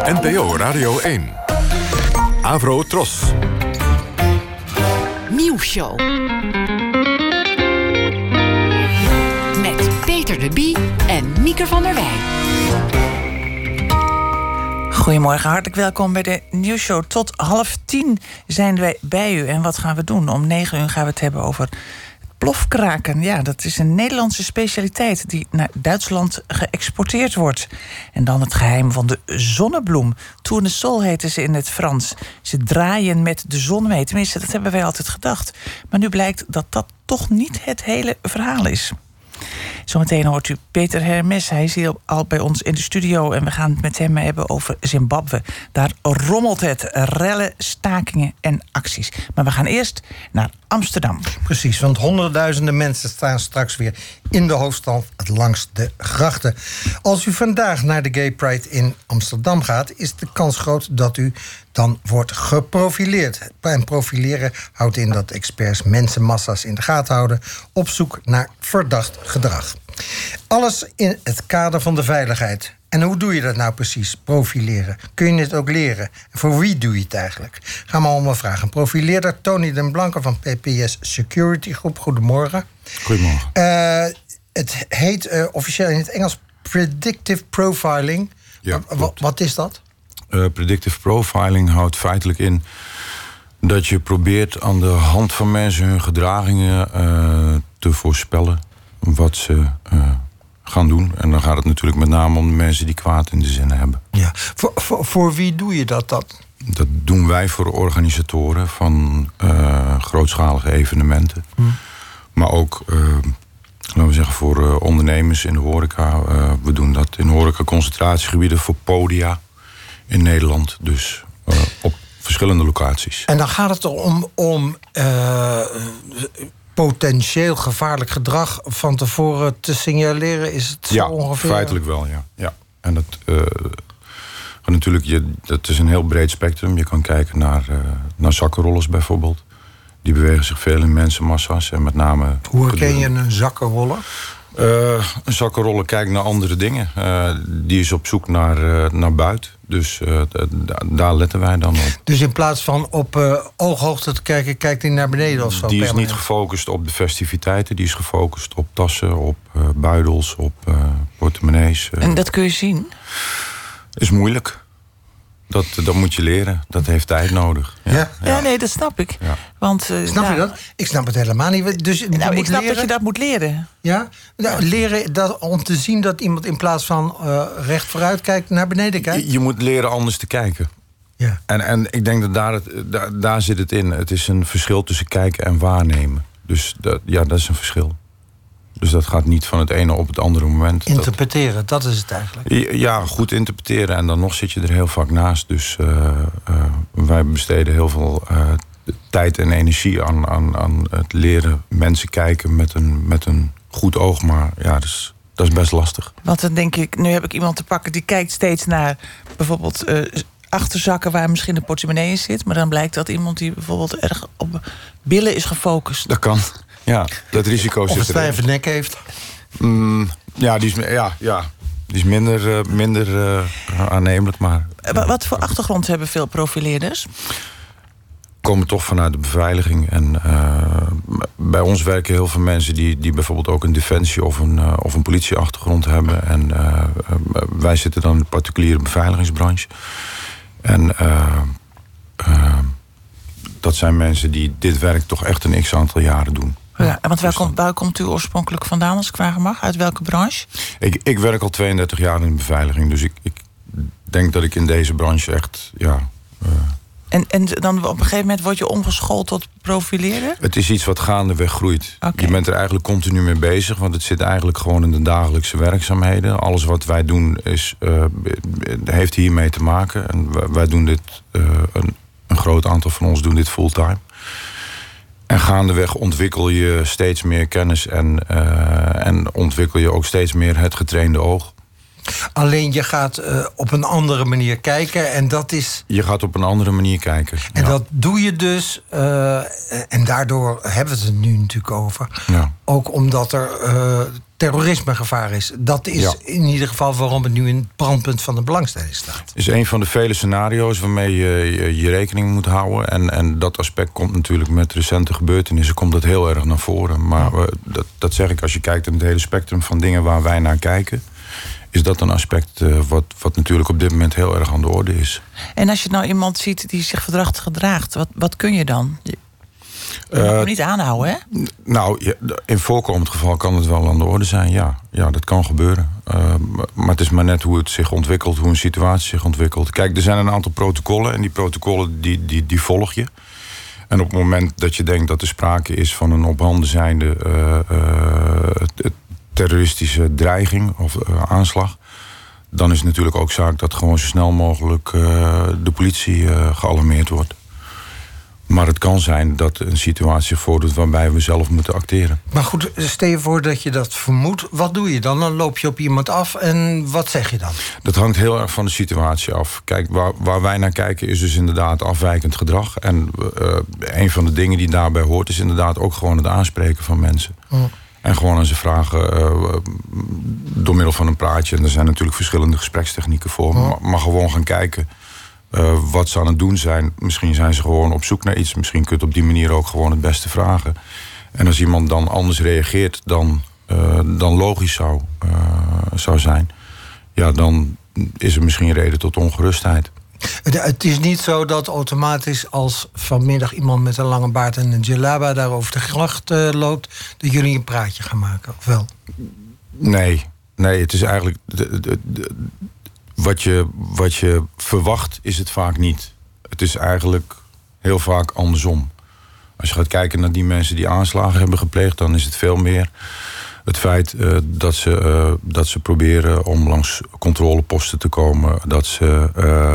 NPO Radio 1. Avro Tros. Nieuwsshow. Met Peter de Bie en Mieke van der Wij. Goedemorgen, hartelijk welkom bij de nieuwsshow. Tot 9:30 zijn wij bij u. En wat gaan we doen? Om 9 uur gaan we het hebben over plofkraken. Ja, dat is een Nederlandse specialiteit die naar Duitsland geëxporteerd wordt. En dan het geheim van de zonnebloem. Tournesol heten ze in het Frans. Ze draaien met de zon mee. Tenminste, dat hebben wij altijd gedacht. Maar nu blijkt dat dat toch niet het hele verhaal is. Zometeen hoort u Peter Hermes. Hij is hier al bij ons in de studio. En we gaan het met hem hebben over Zimbabwe. Daar rommelt het. Rellen, stakingen en acties. Maar we gaan eerst naar Amsterdam. Precies, want honderdduizenden mensen staan straks weer in de hoofdstad langs de grachten. Als u vandaag naar de Gay Pride in Amsterdam gaat, is de kans groot dat u dan wordt geprofileerd. En profileren houdt in dat experts mensenmassa's in de gaten houden op zoek naar verdacht gedrag. Alles in het kader van de veiligheid. En hoe doe je dat nou precies, profileren? Kun je het ook leren? En voor wie doe je het eigenlijk? Gaan we allemaal vragen. Profileerder Tony den Blanke van PPS Security Groep. Goedemorgen. Goedemorgen. Het heet officieel in het Engels predictive profiling. Ja, wat is dat? Predictive profiling houdt feitelijk in dat je probeert aan de hand van mensen hun gedragingen te voorspellen wat ze gaan doen. En dan gaat het natuurlijk met name om de mensen die kwaad in de zinnen hebben. Ja. Voor wie doe je dat dan? Dat doen wij voor organisatoren van grootschalige evenementen. Maar ook, laten we zeggen, voor ondernemers in de horeca. We doen dat in horeca-concentratiegebieden voor podia in Nederland. Dus op verschillende locaties. En dan gaat het er om potentieel gevaarlijk gedrag van tevoren te signaleren? Is het zo ongeveer? Ja, feitelijk wel, ja. En dat natuurlijk, dat is een heel breed spectrum. Je kan kijken naar zakkenrollers bijvoorbeeld. Die bewegen zich veel in mensenmassa's. En met name... Hoe herken je een zakkenroller? Een zakkenroller kijkt naar andere dingen. Die is op zoek naar buiten. Dus daar letten wij dan op. Dus in plaats van op ooghoogte te kijken, kijkt hij naar beneden of zo? Die is niet gefocust op de festiviteiten. Die is gefocust op tassen, op buidels, op portemonnees. En dat kun je zien? Is moeilijk. Dat moet je leren. Dat heeft tijd nodig. Ja, nee, dat snap ik. Ja. Want, snap je dat? Ik snap het helemaal niet. Dus ik snap leren dat je dat moet leren. Ja? Nou, leren dat, om te zien dat iemand in plaats van recht vooruit kijkt, naar beneden kijkt? Je moet leren anders te kijken. Ja. En ik denk dat daar zit het in. Het is een verschil tussen kijken en waarnemen. Dus dat is een verschil. Dus dat gaat niet van het ene op het andere moment. Interpreteren, dat is het eigenlijk. Ja, goed interpreteren. En dan nog zit je er heel vaak naast. Dus wij besteden heel veel tijd en energie aan het leren mensen kijken met een goed oog. Maar ja, dat is best lastig. Want dan denk ik, nu heb ik iemand te pakken die kijkt steeds naar bijvoorbeeld achterzakken waar misschien een portemonnee in zit. Maar dan blijkt dat iemand die bijvoorbeeld erg op billen is gefocust. Dat kan. Ja, dat risico zit erin. Of een stijve nek heeft. Die is minder aannemelijk. Maar wat voor achtergrond hebben veel profileerders? Komen toch vanuit de beveiliging. En bij ons werken heel veel mensen die bijvoorbeeld ook een defensie of een politieachtergrond hebben. En wij zitten dan in de particuliere beveiligingsbranche. En dat zijn mensen die dit werk toch echt een x-aantal jaren doen. Ja, want waar komt u oorspronkelijk vandaan, als ik vragen mag? Uit welke branche? Ik werk al 32 jaar in de beveiliging. Dus ik denk dat ik in deze branche echt... En dan op een gegeven moment word je omgeschoold tot profileren? Het is iets wat gaandeweg groeit. Okay. Je bent er eigenlijk continu mee bezig. Want het zit eigenlijk gewoon in de dagelijkse werkzaamheden. Alles wat wij doen heeft hiermee te maken. En wij doen dit... Een groot aantal van ons doen dit fulltime. En gaandeweg ontwikkel je steeds meer kennis en ontwikkel je ook steeds meer het getrainde oog. Alleen je gaat op een andere manier kijken en dat is... Je gaat op een andere manier kijken. En dat doe je dus, en daardoor hebben we het er nu natuurlijk over. Ja. Ook omdat er terrorismegevaar is. Dat is in ieder geval waarom het nu in het brandpunt van de belangstelling staat. Is een van de vele scenario's waarmee je rekening moet houden. En dat aspect komt natuurlijk met recente gebeurtenissen komt dat heel erg naar voren. Maar dat zeg ik, als je kijkt naar het hele spectrum van dingen waar wij naar kijken, is dat een aspect wat natuurlijk op dit moment heel erg aan de orde is. En als je nou iemand ziet die zich verdacht gedraagt, wat kun je dan? Je mag hem niet aanhouden, hè? Nou, in voorkomend geval kan het wel aan de orde zijn, ja. Ja, dat kan gebeuren. Maar het is maar net hoe het zich ontwikkelt, hoe een situatie zich ontwikkelt. Kijk, er zijn een aantal protocollen en die protocollen die volg je. En op het moment dat je denkt dat er sprake is van een op handen zijnde terroristische dreiging of aanslag, dan is het natuurlijk ook zaak dat gewoon zo snel mogelijk de politie gealarmeerd wordt. Maar het kan zijn dat een situatie zich voordoet waarbij we zelf moeten acteren. Maar goed, stel je voor dat je dat vermoedt. Wat doe je dan? Dan loop je op iemand af en wat zeg je dan? Dat hangt heel erg van de situatie af. Kijk, waar wij naar kijken is dus inderdaad afwijkend gedrag. En een van de dingen die daarbij hoort is inderdaad ook gewoon het aanspreken van mensen. En gewoon aan ze vragen door middel van een praatje. En er zijn natuurlijk verschillende gesprekstechnieken voor. Maar gewoon gaan kijken wat ze aan het doen zijn. Misschien zijn ze gewoon op zoek naar iets. Misschien kun je het op die manier ook gewoon het beste vragen. En als iemand dan anders reageert dan logisch zou zijn, ja, dan is er misschien reden tot ongerustheid. Het is niet zo dat automatisch als vanmiddag iemand met een lange baard en een djellaba daar over de gracht loopt, dat jullie een praatje gaan maken, of wel? Nee, het is eigenlijk wat je verwacht is het vaak niet. Het is eigenlijk heel vaak andersom. Als je gaat kijken naar die mensen die aanslagen hebben gepleegd, dan is het veel meer het feit dat ze proberen om langs controleposten te komen, dat ze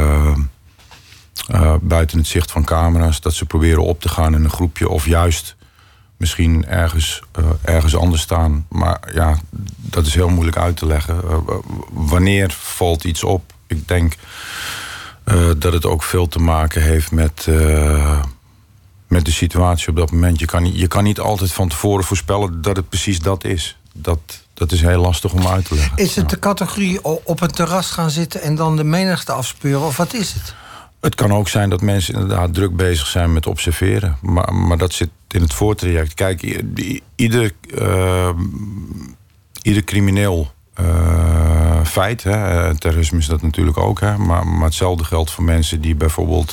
buiten het zicht van camera's, dat ze proberen op te gaan in een groepje of juist misschien ergens anders staan. Maar ja, dat is heel moeilijk uit te leggen. Wanneer valt iets op? Ik denk dat het ook veel te maken heeft met de situatie op dat moment. Je kan niet altijd van tevoren voorspellen dat het precies dat is. Dat is heel lastig om uit te leggen. Is het de categorie op een terras gaan zitten en dan de menigte afspeuren, of wat is het? Het kan ook zijn dat mensen inderdaad druk bezig zijn met observeren. Maar dat zit in het voortraject. Kijk, ieder crimineel feit, hè, terrorisme is dat natuurlijk ook, hè, maar hetzelfde geldt voor mensen die bijvoorbeeld,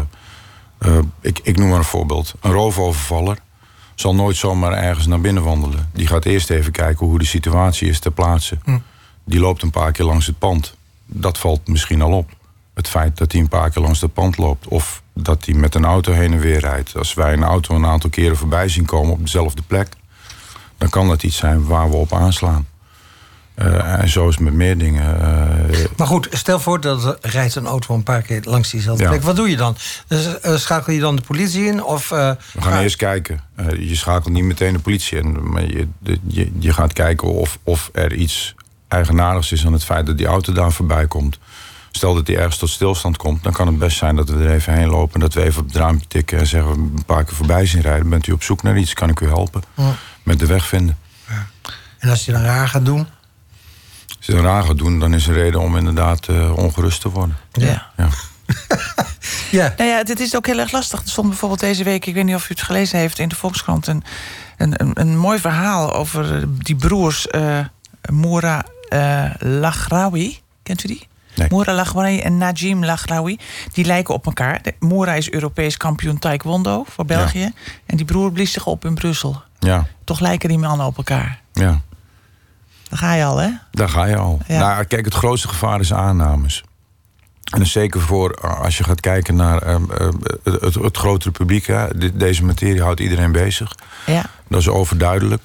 ik noem maar een voorbeeld, een roofovervaller zal nooit zomaar ergens naar binnen wandelen. Die gaat eerst even kijken hoe de situatie is ter plaatse. Die loopt een paar keer langs het pand. Dat valt misschien al op. Het feit dat hij een paar keer langs het pand loopt, of dat hij met een auto heen en weer rijdt. Als wij een auto een aantal keren voorbij zien komen op dezelfde plek, dan kan dat iets zijn waar we op aanslaan. En zo is het met meer dingen. Maar goed, stel voor dat er rijdt een auto een paar keer langs diezelfde plek. Wat doe je dan? Dus, schakel je dan de politie in? Of, we gaan eerst kijken. Je schakelt niet meteen de politie in. Maar je gaat kijken of er iets eigenaardigs is aan het feit dat die auto daar voorbij komt. Stel dat die ergens tot stilstand komt, dan kan het best zijn dat we er even heen lopen, dat we even op het raampje tikken en zeggen we een paar keer voorbij zien rijden. Bent u op zoek naar iets? Kan ik u helpen? Met de weg vinden. Ja. En als je dan raar gaat doen? Als je dan raar gaat doen, dan is er reden om inderdaad ongerust te worden. Ja. Ja. Nou ja, dit is ook heel erg lastig. Er stond bijvoorbeeld deze week, ik weet niet of u het gelezen heeft, in de Volkskrant een mooi verhaal over die broers Moura Laghraoui. Kent u die? Nee. Moura Laghraoui en Najim Laghraoui. Die lijken op elkaar. Moura is Europees kampioen taekwondo voor België. Ja. En die broer blies zich op in Brussel. Ja. Toch lijken die mannen op elkaar. Ja. Daar ga je al, hè? Daar ga je al. Ja. Nou, kijk, het grootste gevaar is aannames. En dat is zeker voor, als je gaat kijken naar het grotere publiek. Hè, deze materie houdt iedereen bezig. Ja. Dat is overduidelijk.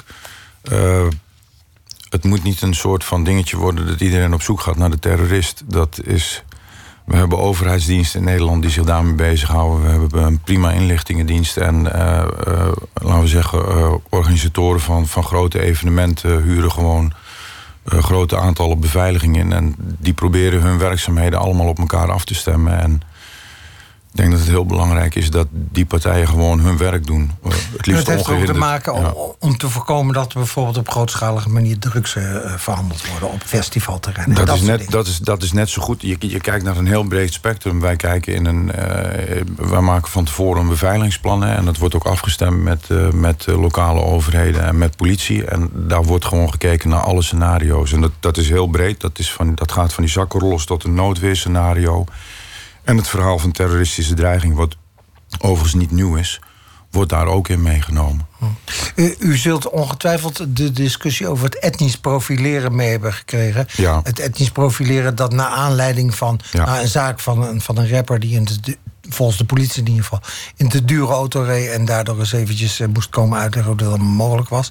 Het moet niet een soort van dingetje worden dat iedereen op zoek gaat naar de terrorist. We hebben overheidsdiensten in Nederland die zich daarmee bezighouden. We hebben een prima inlichtingendienst. En laten we zeggen, organisatoren van grote evenementen huren gewoon grote aantallen beveiliging in. En die proberen hun werkzaamheden allemaal op elkaar af te stemmen. En Ik denk dat het heel belangrijk is dat die partijen gewoon hun werk doen. Het liefst heeft ook ongehinderd. te maken om te voorkomen dat er bijvoorbeeld op grootschalige manier drugs verhandeld worden op festivalterreinen. Dat is net zo goed. Je kijkt naar een heel breed spectrum. Wij kijken wij maken van tevoren een beveiligingsplan. En dat wordt ook afgestemd met lokale overheden en met politie. En daar wordt gewoon gekeken naar alle scenario's. En dat is heel breed. Dat gaat van die zakkenrollers tot een noodweerscenario. En het verhaal van terroristische dreiging, wat overigens niet nieuw is, wordt daar ook in meegenomen. U zult ongetwijfeld de discussie over het etnisch profileren mee hebben gekregen. Ja. Het etnisch profileren dat naar aanleiding van een zaak van een rapper die volgens de politie in ieder geval in te dure auto reed en daardoor eens eventjes moest komen uitleggen hoe dat allemaal mogelijk was.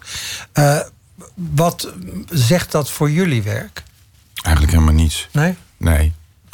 Wat zegt dat voor jullie werk? Eigenlijk helemaal niets. Nee.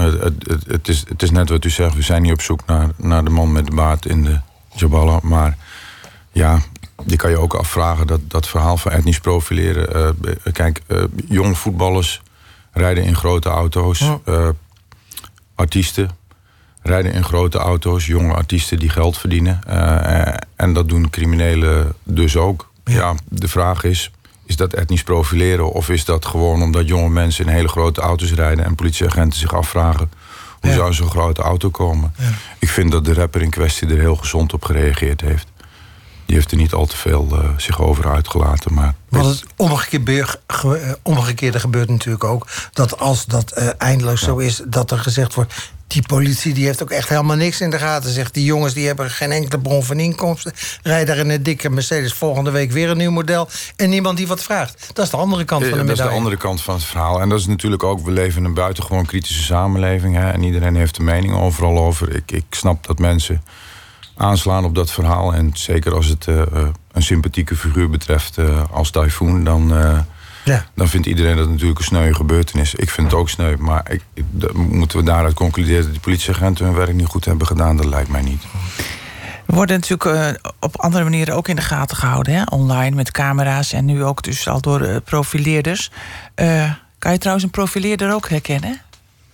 Het is net wat u zegt, we zijn niet op zoek naar de man met de baard in de Jabala. Maar ja, die kan je ook afvragen, dat verhaal van etnisch profileren. Jonge voetballers rijden in grote auto's. Artiesten rijden in grote auto's. Jonge artiesten die geld verdienen. En dat doen criminelen dus ook. Ja, de vraag is dat etnisch profileren? Of is dat gewoon omdat jonge mensen in hele grote auto's rijden en politieagenten zich afvragen hoe zou zo'n grote auto komen? Ja. Ik vind dat de rapper in kwestie er heel gezond op gereageerd heeft. Die heeft er niet al te veel zich over uitgelaten. Maar want het omgekeerde gebeurt natuurlijk ook. Dat als dat eindeloos zo is, dat er gezegd wordt, die politie die heeft ook echt helemaal niks in de gaten. Zegt, die jongens die hebben geen enkele bron van inkomsten. Rijden daar in een dikke Mercedes, volgende week weer een nieuw model. En niemand die wat vraagt. Dat is de andere kant van de medaille. Dat is de andere kant van het verhaal. En dat is natuurlijk ook, we leven in een buitengewoon kritische samenleving. Hè, en iedereen heeft een mening overal over. Ik snap dat mensen aanslaan op dat verhaal. En zeker als het een sympathieke figuur betreft als Typhoon, dan vindt iedereen dat natuurlijk een sneuwe gebeurtenis. Ik vind het ook sneu, maar moeten we daaruit concluderen dat die politieagenten hun werk niet goed hebben gedaan? Dat lijkt mij niet. We worden natuurlijk op andere manieren ook in de gaten gehouden, hè? Online met camera's en nu ook dus al door profileerders. Kan je trouwens een profileerder ook herkennen?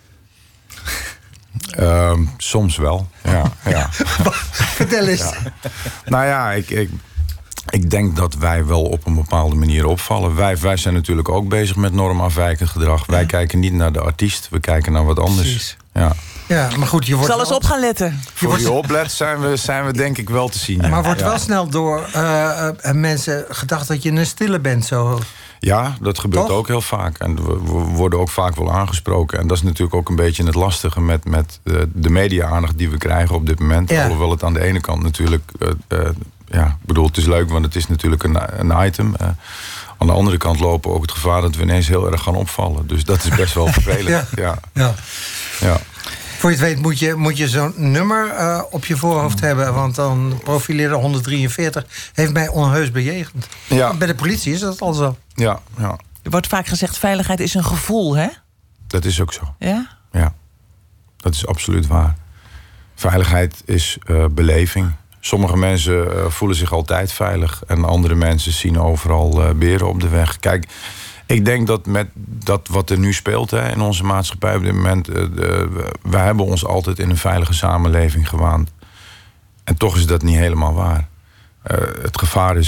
Soms wel, ja. Vertel eens. Ja. Nou ja, ik denk dat wij wel op een bepaalde manier opvallen. Wij zijn natuurlijk ook bezig met normafwijkend gedrag. Wij kijken niet naar de artiest, we kijken naar wat anders. Precies. Ja, maar goed, je wordt zal eens op gaan letten. Voor je oplet zijn we denk ik wel te zien. Ja. Maar wordt wel snel door mensen gedacht dat je een stille bent zo. Ja, dat gebeurt toch ook heel vaak. En we worden ook vaak wel aangesproken. En dat is natuurlijk ook een beetje het lastige met de media-aandacht die we krijgen op dit moment. Ja. Alhoewel het aan de ene kant natuurlijk, ik bedoel, het is leuk, want het is natuurlijk een item. Aan de andere kant lopen we ook het gevaar dat we ineens heel erg gaan opvallen. Dus dat is best wel vervelend. Ja. Voor je het weet moet je zo'n nummer op je voorhoofd hebben. Want dan profileerde 143 heeft mij onheus bejegend. Ja. Bij de politie is dat al zo. Ja. Er wordt vaak gezegd, veiligheid is een gevoel, hè? Dat is ook zo. Ja? Ja, dat is absoluut waar. Veiligheid is beleving. Sommige mensen voelen zich altijd veilig. En andere mensen zien overal beren op de weg. Kijk, ik denk dat met dat wat er nu speelt in onze maatschappij op dit moment, we hebben ons altijd in een veilige samenleving gewaand. En toch is dat niet helemaal waar. Het gevaar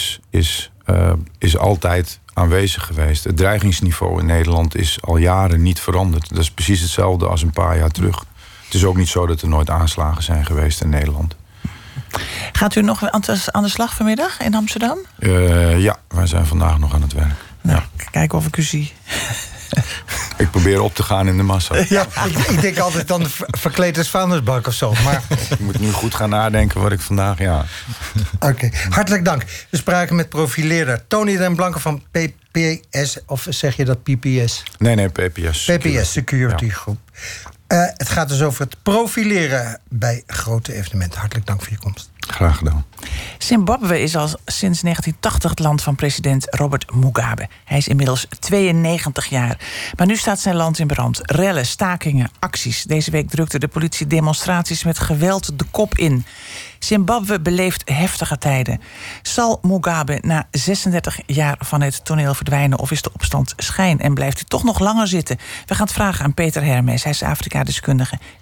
is altijd aanwezig geweest. Het dreigingsniveau in Nederland is al jaren niet veranderd. Dat is precies hetzelfde als een paar jaar terug. Het is ook niet zo dat er nooit aanslagen zijn geweest in Nederland. Gaat u nog aan de slag vanmiddag in Amsterdam? Ja, wij zijn vandaag nog aan het werk. Nou, kijken of ik u zie. Ik probeer op te gaan in de massa. Ja, ik denk altijd dan verkleed als vuilnisbak of zo. Maar ik moet nu goed gaan nadenken wat ik vandaag, Oké, hartelijk dank. We spraken met profileerder Tony den Blanke van PPS. Of zeg je dat PPS? Nee, PPS. PPS Security Groep. Het gaat dus over het profileren bij grote evenementen. Hartelijk dank voor je komst. Graag gedaan. Zimbabwe is al sinds 1980 het land van president Robert Mugabe. Hij is inmiddels 92 jaar. Maar nu staat zijn land in brand. Rellen, stakingen, acties. Deze week drukte de politie demonstraties met geweld de kop in. Zimbabwe beleeft heftige tijden. Zal Mugabe na 36 jaar van het toneel verdwijnen, of is de opstand schijn en blijft hij toch nog langer zitten? We gaan het vragen aan Peter Hermes. Hij is Afrika-deskundige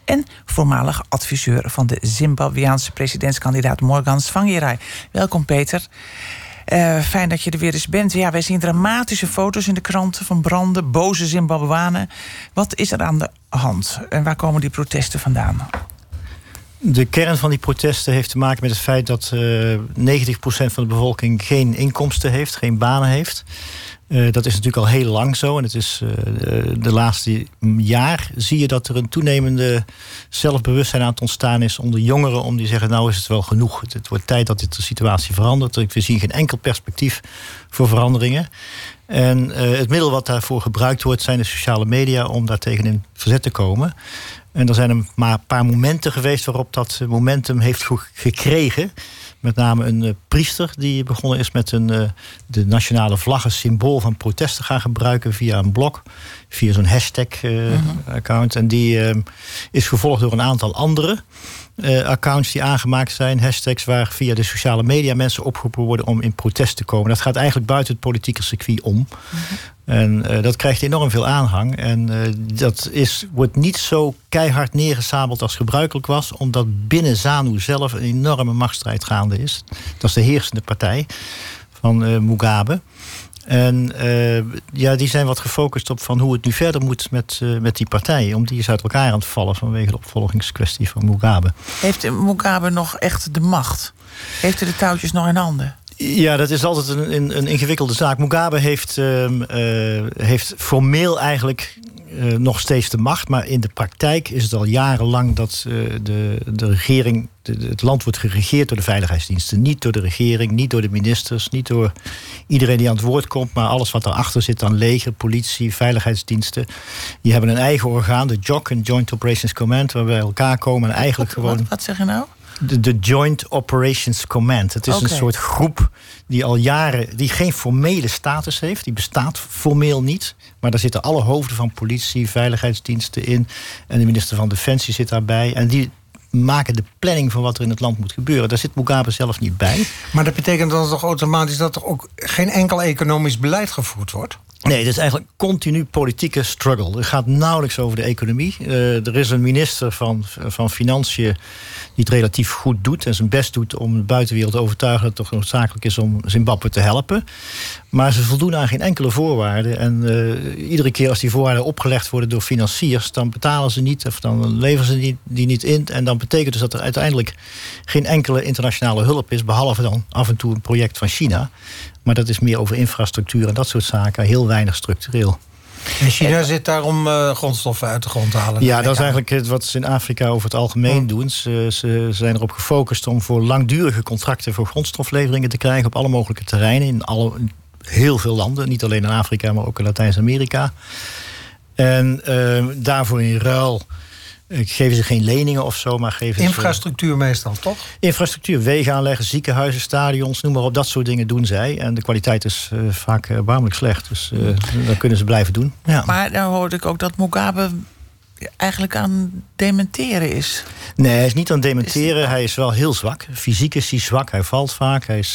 en voormalig adviseur van de Zimbabweaanse presidentskandidaat Morgan Tsvangirai. Welkom, Peter. Fijn dat je er weer eens bent. Ja, wij zien dramatische foto's in de kranten van branden, boze Zimbabwanen. Wat is er aan de hand en waar komen die protesten vandaan? De kern van die protesten heeft te maken met het feit dat 90% van de bevolking geen inkomsten heeft, geen banen heeft. Dat is natuurlijk al heel lang zo. En het is de laatste jaar zie je dat er een toenemende zelfbewustzijn aan het ontstaan is onder jongeren, om die zeggen, nou is het wel genoeg. Het wordt tijd dat de situatie verandert. We zien geen enkel perspectief voor veranderingen. En het middel wat daarvoor gebruikt wordt zijn de sociale media om daartegen in verzet te komen. En er zijn er maar een paar momenten geweest waarop dat momentum heeft gekregen. Met name een priester die begonnen is met de nationale vlag als symbool van protest te gaan gebruiken via een blog. Via zo'n hashtag-account. En die is gevolgd door een aantal andere accounts die aangemaakt zijn. Hashtags waar via de sociale media mensen opgeroepen worden om in protest te komen. Dat gaat eigenlijk buiten het politieke circuit om. En dat krijgt enorm veel aanhang. En dat wordt niet zo keihard neergesabeld als gebruikelijk was, omdat binnen ZANU zelf een enorme machtsstrijd gaande is. Dat is de heersende partij van Mugabe. En die zijn wat gefocust op van hoe het nu verder moet met die partij. Om die is uit elkaar aan het vallen vanwege de opvolgingskwestie van Mugabe. Heeft Mugabe nog echt de macht? Heeft hij de touwtjes nog in handen? Ja, dat is altijd een ingewikkelde zaak. Mugabe heeft formeel eigenlijk nog steeds de macht. Maar in de praktijk is het al jarenlang dat de regering, het land wordt geregeerd door de veiligheidsdiensten. Niet door de regering, niet door de ministers, niet door iedereen die aan het woord komt. Maar alles wat daarachter zit aan leger, politie, veiligheidsdiensten. Die hebben een eigen orgaan, de JOC, een Joint Operations Command, waar we bij elkaar komen en eigenlijk Wat zeg je nou? De Joint Operations Command. Het is een soort groep die al jaren, die geen formele status heeft. Die bestaat formeel niet. Maar daar zitten alle hoofden van politie, veiligheidsdiensten in. En de minister van Defensie zit daarbij. En die maken de planning van wat er in het land moet gebeuren. Daar zit Mugabe zelf niet bij. Maar dat betekent dan toch automatisch dat er ook geen enkel economisch beleid gevoerd wordt? Nee, het is eigenlijk continu politieke struggle. Het gaat nauwelijks over de economie. Er is een minister van Financiën die het relatief goed doet en zijn best doet om de buitenwereld te overtuigen dat het toch noodzakelijk is om Zimbabwe te helpen. Maar ze voldoen aan geen enkele voorwaarde. En iedere keer als die voorwaarden opgelegd worden door financiers, dan betalen ze niet of dan leveren ze die niet in. En dan betekent dus dat er uiteindelijk geen enkele internationale hulp is, behalve dan af en toe een project van China. Maar dat is meer over infrastructuur en dat soort zaken. Heel weinig structureel. En China zit daar om grondstoffen uit de grond te halen? Ja, dat is eigenlijk wat ze in Afrika over het algemeen doen. Ze zijn erop gefocust om voor langdurige contracten voor grondstofleveringen te krijgen op alle mogelijke terreinen. In heel veel landen. Niet alleen in Afrika, maar ook in Latijns-Amerika. En daarvoor in ruil geven ze geen leningen of zo, maar geven infrastructuur meestal, toch? Infrastructuur, wegen aanleggen, ziekenhuizen, stadions, noem maar op. Dat soort dingen doen zij. En de kwaliteit is vaak erbarmelijk slecht. Dus dat kunnen ze blijven doen. Ja. Maar dan hoorde ik ook dat Mugabe eigenlijk aan dementeren is. Nee, hij is niet aan dementeren. Hij is wel heel zwak. Fysiek is hij zwak. Hij valt vaak. Hij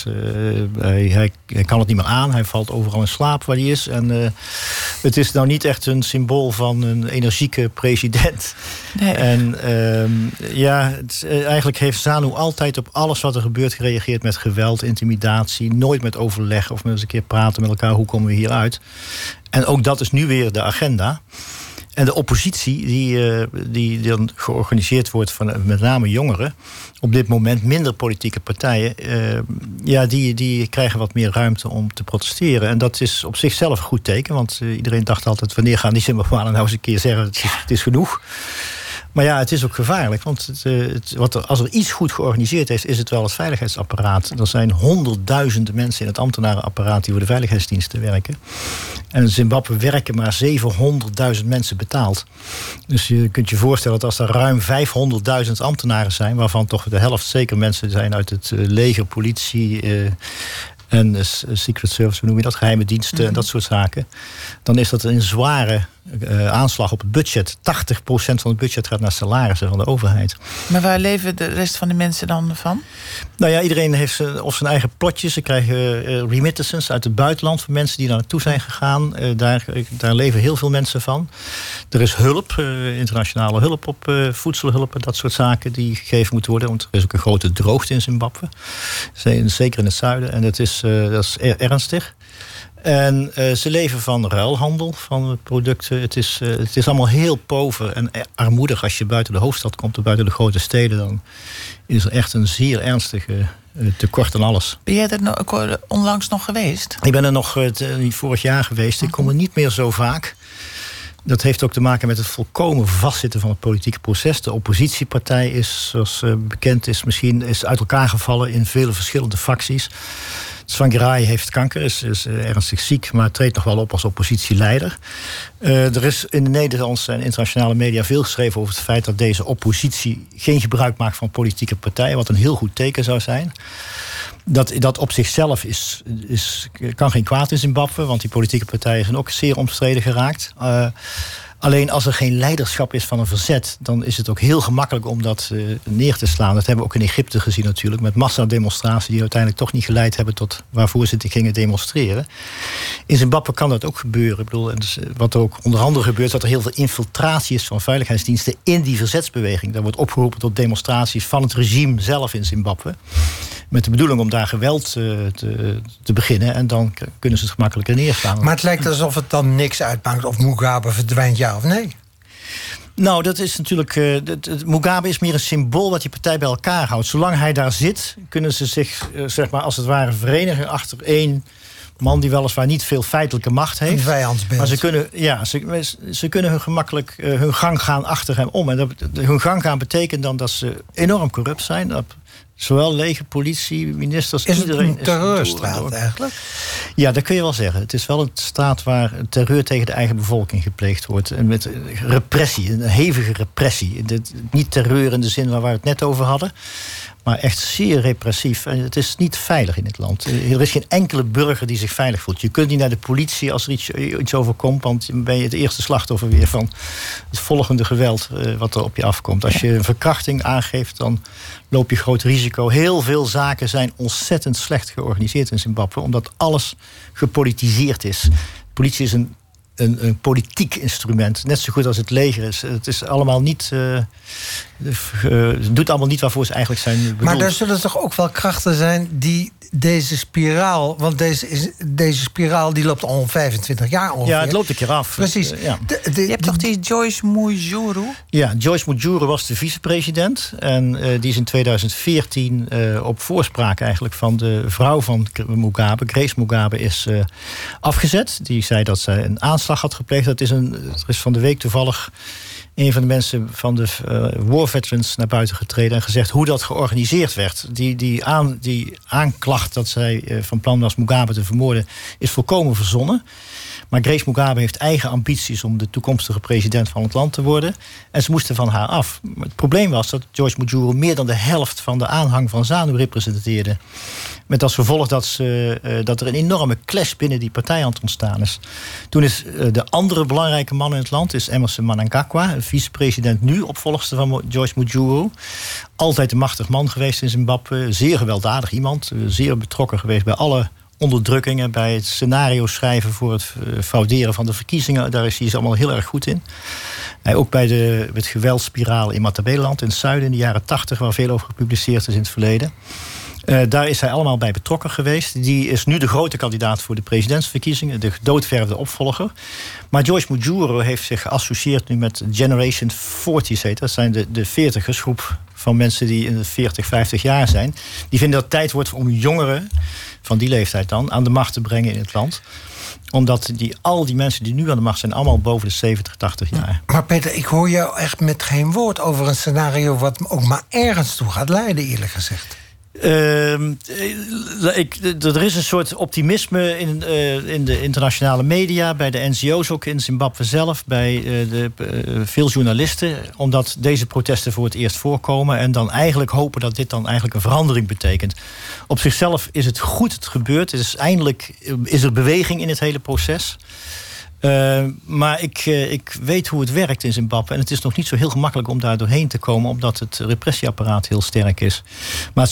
kan het niet meer aan. Hij valt overal in slaap waar hij is. En het is nou niet echt een symbool van een energieke president. Nee. En eigenlijk heeft ZANU altijd op alles wat er gebeurt gereageerd met geweld, intimidatie. Nooit met overleg of met eens een keer praten met elkaar. Hoe komen we hieruit? En ook dat is nu weer de agenda. En de oppositie, die dan georganiseerd wordt van met name jongeren, op dit moment minder politieke partijen, die krijgen wat meer ruimte om te protesteren. En dat is op zichzelf een goed teken, want iedereen dacht altijd, wanneer gaan die Zimbabwanen nou eens een keer zeggen, het is genoeg. Maar ja, het is ook gevaarlijk, want als er iets goed georganiseerd is het wel het veiligheidsapparaat. Er zijn honderdduizenden mensen in het ambtenarenapparaat die voor de veiligheidsdiensten werken. En in Zimbabwe werken maar 700.000 mensen betaald. Dus je kunt je voorstellen dat als er ruim 500.000 ambtenaren zijn, waarvan toch de helft zeker mensen zijn uit het leger, politie en Secret Service, hoe noem je dat, geheime diensten en dat soort zaken, dan is dat een zware aanslag op het budget. 80% van het budget gaat naar salarissen van de overheid. Maar waar leven de rest van de mensen dan van? Nou ja, iedereen heeft zijn eigen plotjes. Ze krijgen remittances uit het buitenland van mensen die daar naartoe zijn gegaan. Daar leven heel veel mensen van. Er is hulp, internationale hulp op voedselhulp en dat soort zaken die gegeven moeten worden. Want er is ook een grote droogte in Zimbabwe. Zeker in het zuiden. En dat is ernstig. En ze leven van ruilhandel, van producten. Het is allemaal heel pover en armoedig. Als je buiten de hoofdstad komt of buiten de grote steden, dan is er echt een zeer ernstige tekort aan alles. Ben jij er onlangs nog geweest? Ik ben er nog vorig jaar geweest. Ik kom er niet meer zo vaak. Dat heeft ook te maken met het volkomen vastzitten van het politieke proces. De oppositiepartij is, zoals bekend is uit elkaar gevallen in vele verschillende facties. Tsvangirai heeft kanker, is ernstig ziek, maar treedt nog wel op als oppositieleider. Er is in de Nederlandse en internationale media veel geschreven over het feit dat deze oppositie geen gebruik maakt van politieke partijen, wat een heel goed teken zou zijn. Dat op zichzelf kan geen kwaad in Zimbabwe, want die politieke partijen zijn ook zeer omstreden geraakt. Alleen als er geen leiderschap is van een verzet, dan is het ook heel gemakkelijk om dat neer te slaan. Dat hebben we ook in Egypte gezien natuurlijk, met massademonstraties die uiteindelijk toch niet geleid hebben tot waarvoor ze gingen demonstreren. In Zimbabwe kan dat ook gebeuren. Ik bedoel, wat ook onder andere gebeurt, dat er heel veel infiltratie is van veiligheidsdiensten in die verzetsbeweging. Daar wordt opgeroepen tot demonstraties van het regime zelf in Zimbabwe. Met de bedoeling om daar geweld te beginnen. En dan kunnen ze het gemakkelijker neerslaan. Maar het lijkt alsof het dan niks uitmaakt of Mugabe verdwijnt, ja of nee? Nou, dat is natuurlijk. Mugabe is meer een symbool wat die partij bij elkaar houdt. Zolang hij daar zit, kunnen ze zich, zeg maar, als het ware verenigen achter één man die weliswaar niet veel feitelijke macht heeft. Een vijandsbeeld. Maar ze kunnen hun gemakkelijk hun gang gaan achter hem om. En hun gang gaan betekent dan dat ze enorm corrupt zijn. Dat zowel leger, politie, ministers, is iedereen... Is het een terreurstraat eigenlijk? Ja, dat kun je wel zeggen. Het is wel een straat waar terreur tegen de eigen bevolking gepleegd wordt. En met repressie, een hevige repressie. Niet terreur in de zin waar we het net over hadden, maar echt zeer repressief. En het is niet veilig in het land. Er is geen enkele burger die zich veilig voelt. Je kunt niet naar de politie als er iets overkomt, want dan ben je het eerste slachtoffer weer van het volgende geweld wat er op je afkomt. Als je een verkrachting aangeeft, dan loop je groot risico. Heel veel zaken zijn ontzettend slecht georganiseerd in Zimbabwe, omdat alles gepolitiseerd is. De politie is een politiek instrument, net zo goed als het leger is. Het is allemaal niet. Het doet allemaal niet waarvoor ze eigenlijk zijn bedoeld. Maar er zullen toch ook wel krachten zijn die deze spiraal, want deze spiraal die loopt al 25 jaar ongeveer. Ja, het loopt een keer af. Precies. Je hebt toch die Joyce Mujuru? Ja, Joyce Mujuru was de vicepresident. En die is in 2014 op voorspraak eigenlijk van de vrouw van Mugabe, Grace Mugabe, is afgezet. Die zei dat zij een aanslag had gepleegd. Er is van de week toevallig een van de mensen van de war veterans naar buiten getreden en gezegd hoe dat georganiseerd werd. Die aanklacht dat zij van plan was Mugabe te vermoorden is volkomen verzonnen. Maar Grace Mugabe heeft eigen ambities om de toekomstige president van het land te worden. En ze moesten van haar af. Maar het probleem was dat Joyce Mujuru meer dan de helft van de aanhang van ZANU representeerde. Met als gevolg dat er een enorme clash binnen die partij aan het ontstaan is. Toen is de andere belangrijke man in het land, is Emmerson Mnangagwa, vicepresident nu, opvolgster van Joyce Mujuru. Altijd een machtig man geweest in Zimbabwe. Zeer gewelddadig iemand. Zeer betrokken geweest bij alle onderdrukkingen, bij het scenario schrijven voor het frauderen van de verkiezingen. Daar is hij allemaal heel erg goed in. Ook bij het geweldspiraal in Matabeleland in het zuiden in de jaren 80, waar veel over gepubliceerd is in het verleden. Daar is hij allemaal bij betrokken geweest. Die is nu de grote kandidaat voor de presidentsverkiezingen, de gedoodverfde opvolger. Maar Joyce Mujuru heeft zich geassocieerd nu met Generation 40. Dat zijn de 40ers, groep van mensen die in de 40, 50 jaar zijn. Die vinden dat het tijd wordt om jongeren van die leeftijd dan aan de macht te brengen in het land. Omdat al die mensen die nu aan de macht zijn, allemaal boven de 70, 80 jaar. Maar Peter, ik hoor jou echt met geen woord over een scenario wat ook maar ergens toe gaat leiden, eerlijk gezegd. Er is een soort optimisme in de internationale media, bij de NGO's ook in Zimbabwe zelf, bij veel journalisten, omdat deze protesten voor het eerst voorkomen en dan eigenlijk hopen dat dit dan eigenlijk een verandering betekent. Op zichzelf is het goed, het gebeurt. Eindelijk is er beweging in het hele proces. Maar ik weet hoe het werkt in Zimbabwe. En het is nog niet zo heel gemakkelijk om daar doorheen te komen, omdat het repressieapparaat heel sterk is. Maar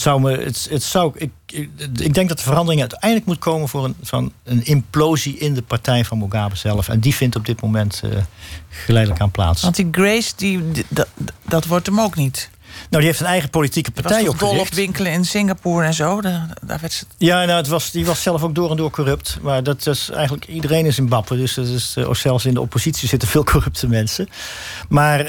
ik denk dat de verandering uiteindelijk moet komen van een implosie in de partij van Mugabe zelf. En die vindt op dit moment geleidelijk aan plaats. Want die Grace, dat wordt hem ook niet. Nou, die heeft een eigen politieke partij opgericht. dol op winkelen in Singapore en zo. Daar werd ze... Ja, nou, die was zelf ook door en door corrupt. Maar dat is eigenlijk iedereen in Zimbabwe. Dus dat is, zelfs in de oppositie zitten veel corrupte mensen. Maar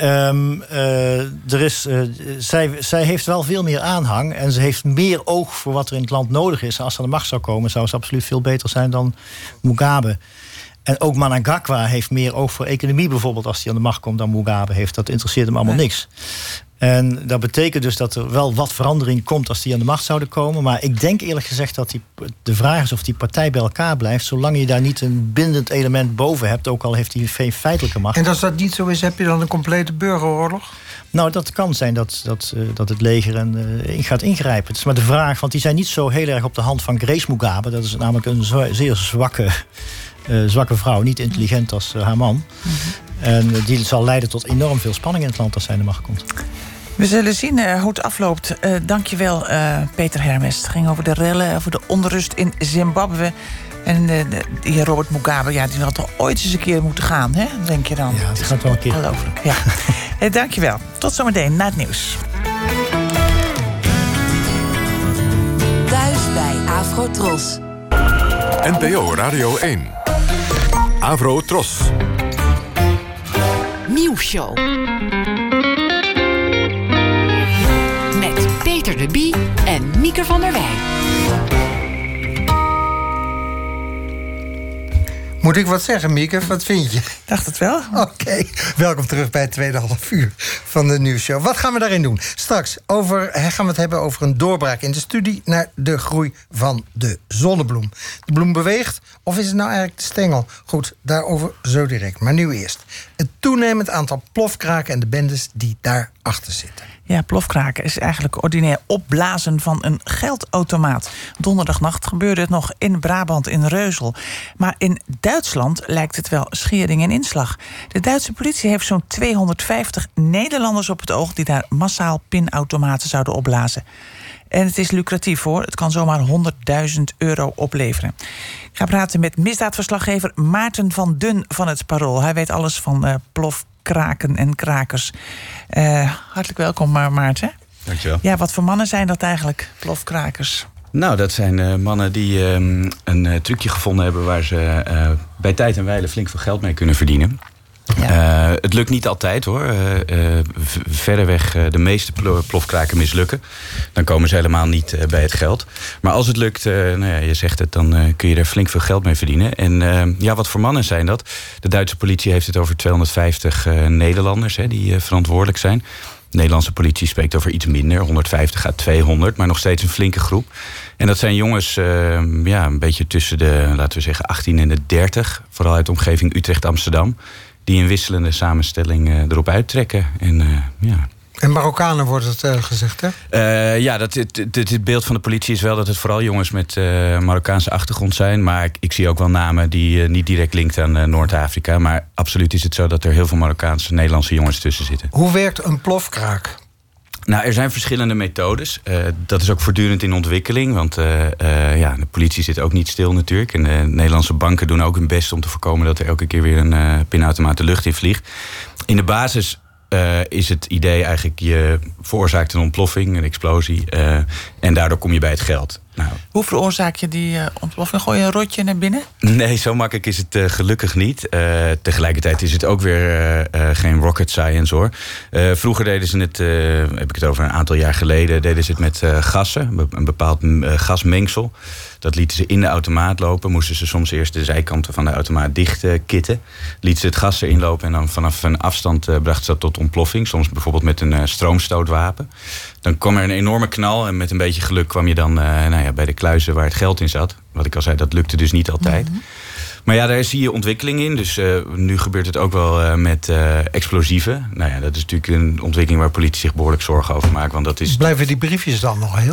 zij heeft wel veel meer aanhang. En ze heeft meer oog voor wat er in het land nodig is. Als ze aan de macht zou komen, zou ze absoluut veel beter zijn dan Mugabe. En ook Mnangagwa heeft meer oog voor economie bijvoorbeeld, als hij aan de macht komt, dan Mugabe heeft. Dat interesseert hem allemaal niks. En dat betekent dus dat er wel wat verandering komt als die aan de macht zouden komen. Maar ik denk eerlijk gezegd dat de vraag is of die partij bij elkaar blijft, zolang je daar niet een bindend element boven hebt, ook al heeft hij geen feitelijke macht. En als dat niet zo is, heb je dan een complete burgeroorlog? Nou, dat kan zijn dat het leger gaat ingrijpen. Het is maar de vraag, want die zijn niet zo heel erg op de hand van Grace Mugabe. Dat is namelijk een zeer zwakke vrouw, niet intelligent als haar man. En die zal leiden tot enorm veel spanning in het land als zij aan de macht komt. We zullen zien hoe het afloopt. Dankjewel, Peter Hermes. Het ging over de rellen, over de onrust in Zimbabwe. En die Robert Mugabe, die had toch ooit eens een keer moeten gaan, hè? Denk je dan? Ja, het gaat wel een keer. Ongelooflijk, ja. Dankjewel. Tot zometeen na het nieuws. Thuis bij Afrotros. NPO Radio 1. Afrotros. Nieuwsshow. Met Peter de Bie en Mieke van der Wij. Moet ik wat zeggen, Mieke? Wat vind je? Dacht het wel. Oké, welkom terug bij het tweede half uur van de nieuwsshow. Wat gaan we daarin doen? Straks gaan we het hebben over een doorbraak in de studie naar de groei van de zonnebloem. De bloem beweegt, of is het nou eigenlijk de stengel? Goed, daarover zo direct. Maar nu eerst. Het toenemend aantal plofkraken en de bendes die daarachter zitten. Ja, plofkraken is eigenlijk ordinair opblazen van een geldautomaat. Donderdagnacht gebeurde het nog in Brabant, in Reuzel. Maar in Duitsland lijkt het wel schering en inslag. De Duitse politie heeft zo'n 250 Nederlanders op het oog die daar massaal pinautomaten zouden opblazen. En het is lucratief, hoor. Het kan zomaar €100.000 opleveren. Ik ga praten met misdaadverslaggever Maarten van Dun van het Parool. Hij weet alles van plofkraken en krakers. Hartelijk welkom, Maarten. Dankjewel. Ja, wat voor mannen zijn dat eigenlijk, plofkrakers? Nou, dat zijn mannen die een trucje gevonden hebben waar ze bij tijd en wijle flink veel geld mee kunnen verdienen. Ja. Het lukt niet altijd, hoor. Verreweg de meeste plofkraken mislukken. Dan komen ze helemaal niet bij het geld. Maar als het lukt, je zegt het, dan kun je er flink veel geld mee verdienen. En wat voor mannen zijn dat? De Duitse politie heeft het over 250 Nederlanders die verantwoordelijk zijn. De Nederlandse politie spreekt over iets minder, 150 à 200, maar nog steeds een flinke groep. En dat zijn jongens een beetje tussen de, laten we zeggen, 18 en de 30. Vooral uit de omgeving Utrecht-Amsterdam. Die in wisselende samenstelling erop uittrekken. En Marokkanen wordt het gezegd, hè? Het beeld van de politie is wel dat het vooral jongens met Marokkaanse achtergrond zijn. Maar ik zie ook wel namen die niet direct linkt aan Noord-Afrika. Maar absoluut is het zo dat er heel veel Marokkaanse, Nederlandse jongens tussen zitten. Hoe werkt een plofkraak? Nou, er zijn verschillende methodes. Dat is ook voortdurend in ontwikkeling. Want de politie zit ook niet stil natuurlijk. En de Nederlandse banken doen ook hun best om te voorkomen dat er elke keer weer een pinautomaat de lucht in vliegt. In de basis is het idee eigenlijk, je veroorzaakt een ontploffing, een explosie. En daardoor kom je bij het geld. Nou, hoe veroorzaak je die ontploffing? Gooi je een rotje naar binnen? Nee, zo makkelijk is het gelukkig niet. Tegelijkertijd is het ook weer geen rocket science, hoor. Vroeger deden ze het, heb ik het over een aantal jaar geleden, deden ze het met gassen, een bepaald gasmengsel. Dat lieten ze in de automaat lopen. Moesten ze soms eerst de zijkanten van de automaat dicht kitten. Lieten ze het gas erin lopen en dan vanaf een afstand brachten ze dat tot ontploffing. Soms bijvoorbeeld met een stroomstootwapen. Dan kwam er een enorme knal en met een beetje geluk kwam je dan bij de kluizen waar het geld in zat. Wat ik al zei, dat lukte dus niet altijd. Mm-hmm. Maar ja, daar zie je ontwikkeling in. Dus nu gebeurt het ook wel met explosieven. Nou ja, dat is natuurlijk een ontwikkeling waar politie zich behoorlijk zorgen over maakt. Want dat is... Blijven die briefjes dan nog heel?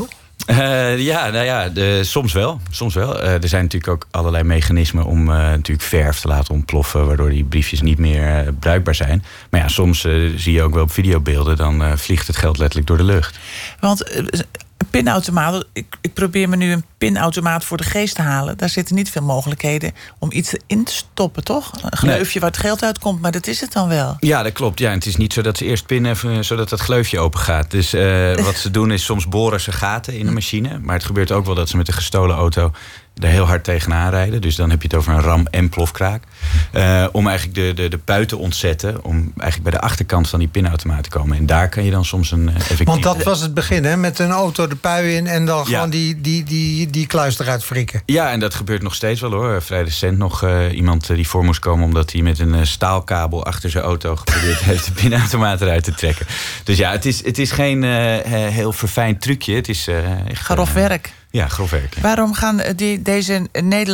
Soms wel. Er zijn natuurlijk ook allerlei mechanismen om natuurlijk verf te laten ontploffen, waardoor die briefjes niet meer bruikbaar zijn. Maar ja, soms zie je ook wel op videobeelden, dan vliegt het geld letterlijk door de lucht. Want pinautomaat, ik probeer me nu een pinautomaat voor de geest te halen. Daar zitten niet veel mogelijkheden om iets in te stoppen, toch? Een gleufje waar het geld uitkomt, maar dat is het dan wel. Ja, dat klopt. Ja, het is niet zo dat ze eerst pinnen zodat dat gleufje open gaat. Dus wat ze doen is soms boren ze gaten in de machine. Maar het gebeurt ook wel dat ze met een gestolen auto er heel hard tegenaan rijden. Dus dan heb je het over een ram en plofkraak. Om eigenlijk de pui te ontzetten. Om eigenlijk bij de achterkant van die pinautomaat te komen. En daar kan je dan soms een effectief... Want dat was het begin, hè? Met een auto de pui in en dan gewoon die kluis eruit frikken. Ja, en dat gebeurt nog steeds wel, hoor. Vrij recent nog iemand die voor moest komen omdat hij met een staalkabel achter zijn auto geprobeerd heeft de pinautomaat eruit te trekken. Dus ja, het is geen heel verfijnd trucje. Het is echt grof werk. Ja, grof werk. Ja. Waarom gaan deze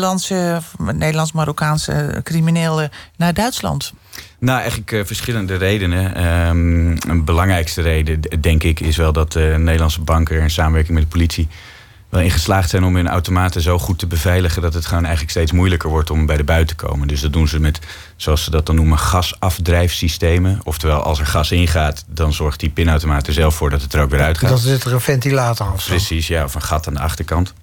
Nederlands-Marokkaanse criminelen naar Duitsland? Nou, eigenlijk verschillende redenen. Een belangrijkste reden, denk ik, is wel dat Nederlandse banken in samenwerking met de politie wel in geslaagd zijn om hun automaten zo goed te beveiligen dat het gewoon eigenlijk steeds moeilijker wordt om bij de buit te komen. Dus dat doen ze met, zoals ze dat dan noemen, gasafdrijfsystemen. Oftewel, als er gas ingaat, dan zorgt die pinautomaat er zelf voor dat het er ook weer uitgaat. Dan zit er een ventilator of zo. Precies, ja, of een gat aan de achterkant.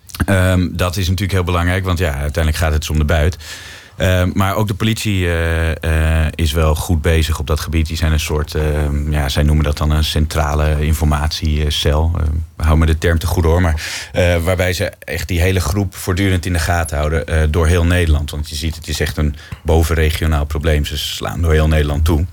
Dat is natuurlijk heel belangrijk, want ja, uiteindelijk gaat het om de buit. Maar ook de politie is wel goed bezig op dat gebied. Die zijn een soort, zij noemen dat dan een centrale informatiecel. Hou me de term te goed hoor. Maar waarbij ze echt die hele groep voortdurend in de gaten houden door heel Nederland. Want je ziet, het is echt een bovenregionaal probleem. Ze slaan door heel Nederland toe.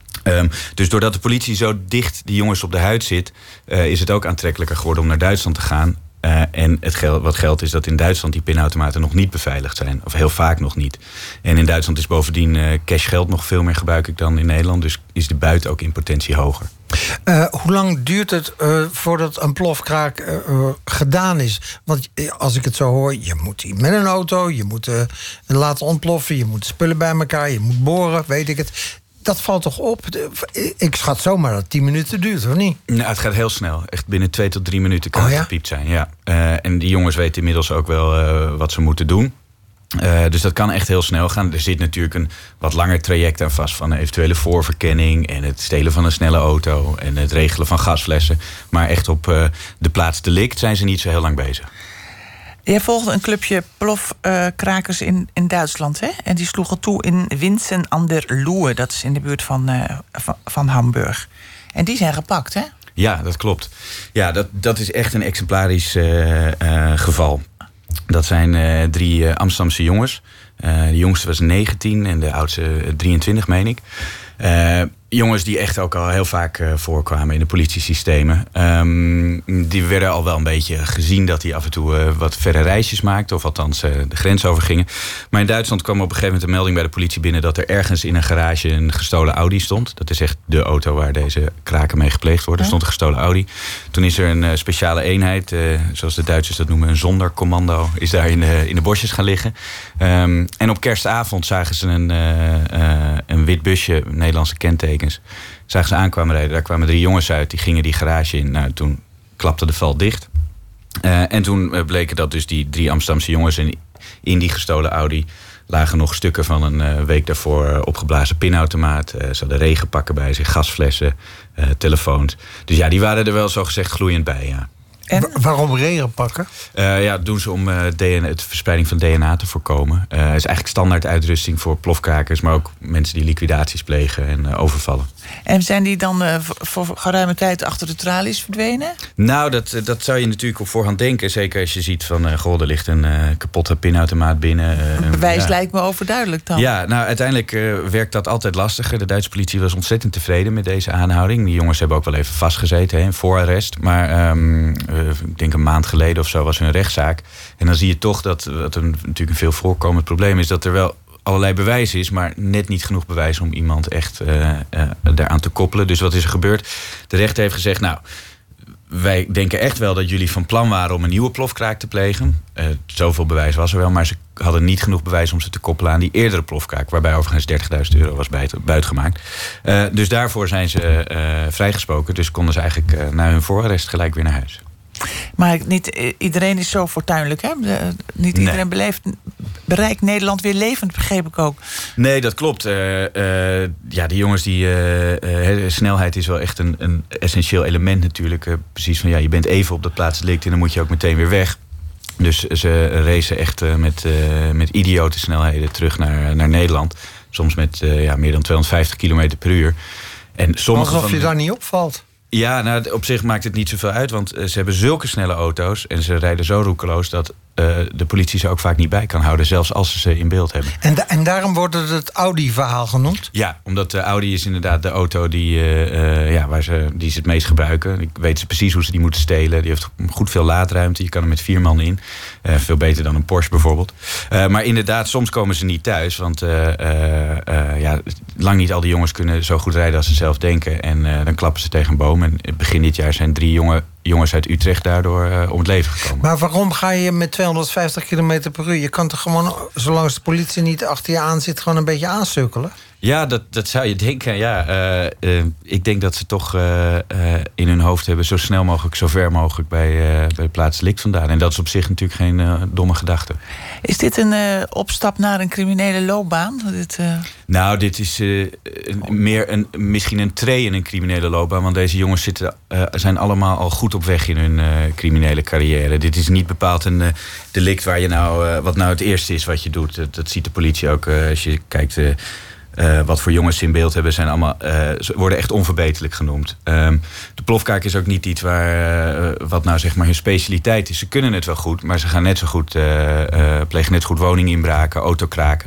Dus doordat de politie zo dicht die jongens op de huid zit, is het ook aantrekkelijker geworden om naar Duitsland te gaan. En wat geldt is dat in Duitsland die pinautomaten nog niet beveiligd zijn. Of heel vaak nog niet. En in Duitsland is bovendien cashgeld nog veel meer gebruikelijk dan in Nederland. Dus is de buit ook in potentie hoger. Hoe lang duurt het voordat een plofkraak gedaan is? Want als ik het zo hoor, je moet met een auto, je moet laten ontploffen, je moet spullen bij elkaar, je moet boren, weet ik het. Dat valt toch op? Ik schat zomaar dat 10 minuten duurt, of niet? Nou, het gaat heel snel. Echt binnen 2 tot 3 minuten kan het gepiept zijn. Ja. En die jongens weten inmiddels ook wel wat ze moeten doen. Dus dat kan echt heel snel gaan. Er zit natuurlijk een wat langer traject aan vast van eventuele voorverkenning en het stelen van een snelle auto en het regelen van gasflessen. Maar echt op de plaats delict zijn ze niet zo heel lang bezig. Jij volgde een clubje plofkrakers in Duitsland, hè? En die sloegen toe in Winsen an der Luhe. Dat is in de buurt van Hamburg. En die zijn gepakt, hè? Ja, dat klopt. Ja, dat is echt een exemplarisch geval. Dat zijn 3 Amsterdamse jongens. De jongste was 19 en de oudste 23, meen ik. Jongens die echt ook al heel vaak voorkwamen in de politiesystemen. Die werden al wel een beetje gezien dat die af en toe wat verre reisjes maakten. Of althans de grens overgingen. Maar in Duitsland kwam op een gegeven moment een melding bij de politie binnen dat er ergens in een garage een gestolen Audi stond. Dat is echt de auto waar deze kraken mee gepleegd worden. Er stond een gestolen Audi. Toen is er een speciale eenheid, zoals de Duitsers dat noemen, een zondercommando, is daar in de bosjes gaan liggen. En op kerstavond zagen ze een wit busje, Nederlandse kentekens. Zagen ze aankwamen rijden. Daar kwamen 3 jongens uit. Die gingen die garage in. Nou, toen klapte de val dicht. En toen bleken dat dus die 3 Amsterdamse jongens in die gestolen Audi lagen nog stukken van een week daarvoor opgeblazen pinautomaat. Ze hadden regenpakken bij zich, gasflessen, telefoons. Dus ja, die waren er wel zogezegd gloeiend bij, ja. En? Waarom regenpakken? Dat doen ze om de verspreiding van DNA te voorkomen. Het is eigenlijk standaard uitrusting voor plofkrakers, maar ook mensen die liquidaties plegen en overvallen. En zijn die dan voor geruime tijd achter de tralies verdwenen? Nou, dat zou je natuurlijk op voorhand denken. Zeker als je ziet van, er ligt een kapotte pinautomaat binnen. Het bewijs lijkt me overduidelijk dan. Ja, nou uiteindelijk werkt dat altijd lastiger. De Duitse politie was ontzettend tevreden met deze aanhouding. Die jongens hebben ook wel even vastgezeten in voorarrest. Maar ik denk een maand geleden of zo was hun rechtszaak. En dan zie je toch dat wat natuurlijk een veel voorkomend probleem is, dat er wel allerlei bewijs is, maar net niet genoeg bewijs om iemand echt daaraan te koppelen. Dus wat is er gebeurd? De rechter heeft gezegd, nou, wij denken echt wel dat jullie van plan waren om een nieuwe plofkraak te plegen. Zoveel bewijs was er wel, maar ze hadden niet genoeg bewijs om ze te koppelen aan die eerdere plofkraak, waarbij overigens €30.000 was buitgemaakt. Dus daarvoor zijn ze vrijgesproken. Dus konden ze eigenlijk na hun voorarrest gelijk weer naar huis. Maar niet iedereen is zo fortuinlijk, hè? Niet iedereen bereikt Nederland weer levend, begreep ik ook. Nee, dat klopt. Die jongens, snelheid is wel echt een essentieel element natuurlijk. Precies van, je bent even op dat plaatsdelict en dan moet je ook meteen weer weg. Dus ze racen echt met idiote snelheden terug naar Nederland. Soms met meer dan 250 km per uur. En alsof je daar niet opvalt. Ja, nou, op zich maakt het niet zoveel uit. Want ze hebben zulke snelle auto's en ze rijden zo roekeloos dat de politie ze ook vaak niet bij kan houden. Zelfs als ze ze in beeld hebben. En daarom wordt het Audi-verhaal genoemd? Ja, omdat de Audi is inderdaad de auto die ze het meest gebruiken. Ik weet ze precies hoe ze die moeten stelen. Die heeft goed veel laadruimte. Je kan er met 4 man in. Veel beter dan een Porsche bijvoorbeeld. Maar inderdaad, soms komen ze niet thuis. Want lang niet al die jongens kunnen zo goed rijden als ze zelf denken. En dan klappen ze tegen een boom. En begin dit jaar zijn 3 jongens uit Utrecht daardoor om het leven gekomen. Maar waarom ga je met 250 km per uur? Je kan toch gewoon, zolang de politie niet achter je aan zit, gewoon een beetje aansukkelen? Ja, dat zou je denken. Ja, ik denk dat ze toch in hun hoofd hebben zo snel mogelijk, zo ver mogelijk bij de plaats delict vandaan. En dat is op zich natuurlijk geen domme gedachte. Is dit een opstap naar een criminele loopbaan? Nou, dit is meer misschien een tree in een criminele loopbaan. Want deze jongens zijn allemaal al goed op weg in hun criminele carrière. Dit is niet bepaald een delict waar je wat nou het eerste is wat je doet. Dat ziet de politie ook als je kijkt. Wat voor jongens ze in beeld hebben, ze worden echt onverbeterlijk genoemd. De plofkraak is ook niet iets wat nou zeg maar hun specialiteit is. Ze kunnen het wel goed, maar ze gaan net zo goed plegen net zo goed woninginbraken, autokraken.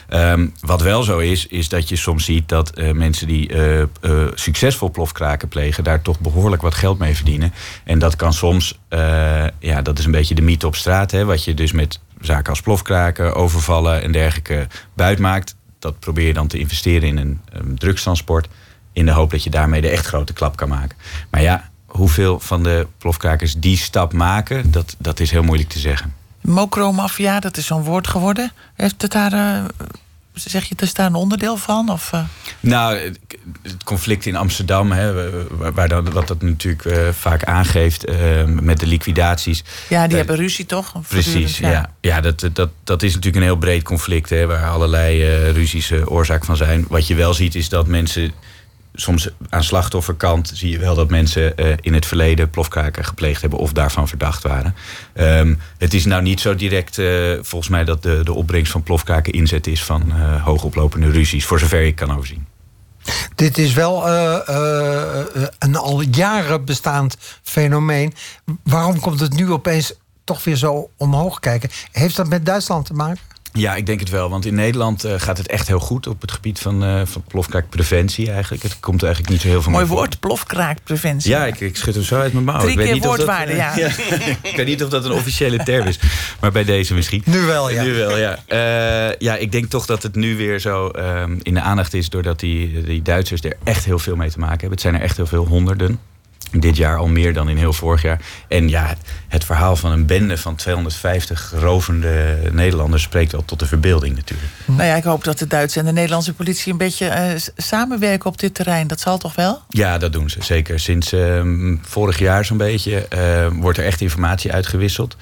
Wat wel zo is dat je soms ziet dat mensen die succesvol plofkraken plegen, daar toch behoorlijk wat geld mee verdienen. En dat kan soms, dat is een beetje de mythe op straat, hè, wat je dus met zaken als plofkraken, overvallen en dergelijke buitmaakt. Dat probeer je dan te investeren in een drugstransport, in de hoop dat je daarmee de echt grote klap kan maken. Maar ja, hoeveel van de plofkrakers die stap maken, dat is heel moeilijk te zeggen. Mokromafia, dat is zo'n woord geworden. Heeft het daar, zeg je, is daar een onderdeel van? Of? Nou, het conflict in Amsterdam, wat dat natuurlijk vaak aangeeft met de liquidaties. Ja, die hebben ruzie toch? Precies, ja, dat is natuurlijk een heel breed conflict, waar allerlei ruzies oorzaak van zijn. Wat je wel ziet is dat mensen, soms aan slachtofferkant zie je wel dat mensen in het verleden plofkraken gepleegd hebben of daarvan verdacht waren. Het is nou niet zo direct volgens mij dat de opbrengst van plofkraken inzet is van hoogoplopende ruzies, voor zover ik kan overzien. Dit is wel een al jaren bestaand fenomeen. Waarom komt het nu opeens toch weer zo omhoog kijken? Heeft dat met Duitsland te maken? Ja, ik denk het wel. Want in Nederland gaat het echt heel goed op het gebied van plofkraakpreventie eigenlijk. Het komt eigenlijk niet zo heel veel mooi woord, plofkraakpreventie. Ja, ik schud hem zo uit mijn mouw. 3 keer woordwaarde, ja. Ik weet niet of dat een officiële term is. Maar bij deze misschien. Nu wel, ja. Nu wel, ja. Ik denk toch dat het nu weer zo in de aandacht is, doordat die Duitsers er echt heel veel mee te maken hebben. Het zijn er echt heel veel, honderden. Dit jaar al meer dan in heel vorig jaar. En ja, het verhaal van een bende van 250 rovende Nederlanders spreekt wel tot de verbeelding natuurlijk. Nou ja, ik hoop dat de Duitse en de Nederlandse politie een beetje samenwerken op dit terrein. Dat zal toch wel? Ja, dat doen ze. Zeker. Sinds vorig jaar zo'n beetje wordt er echt informatie uitgewisseld.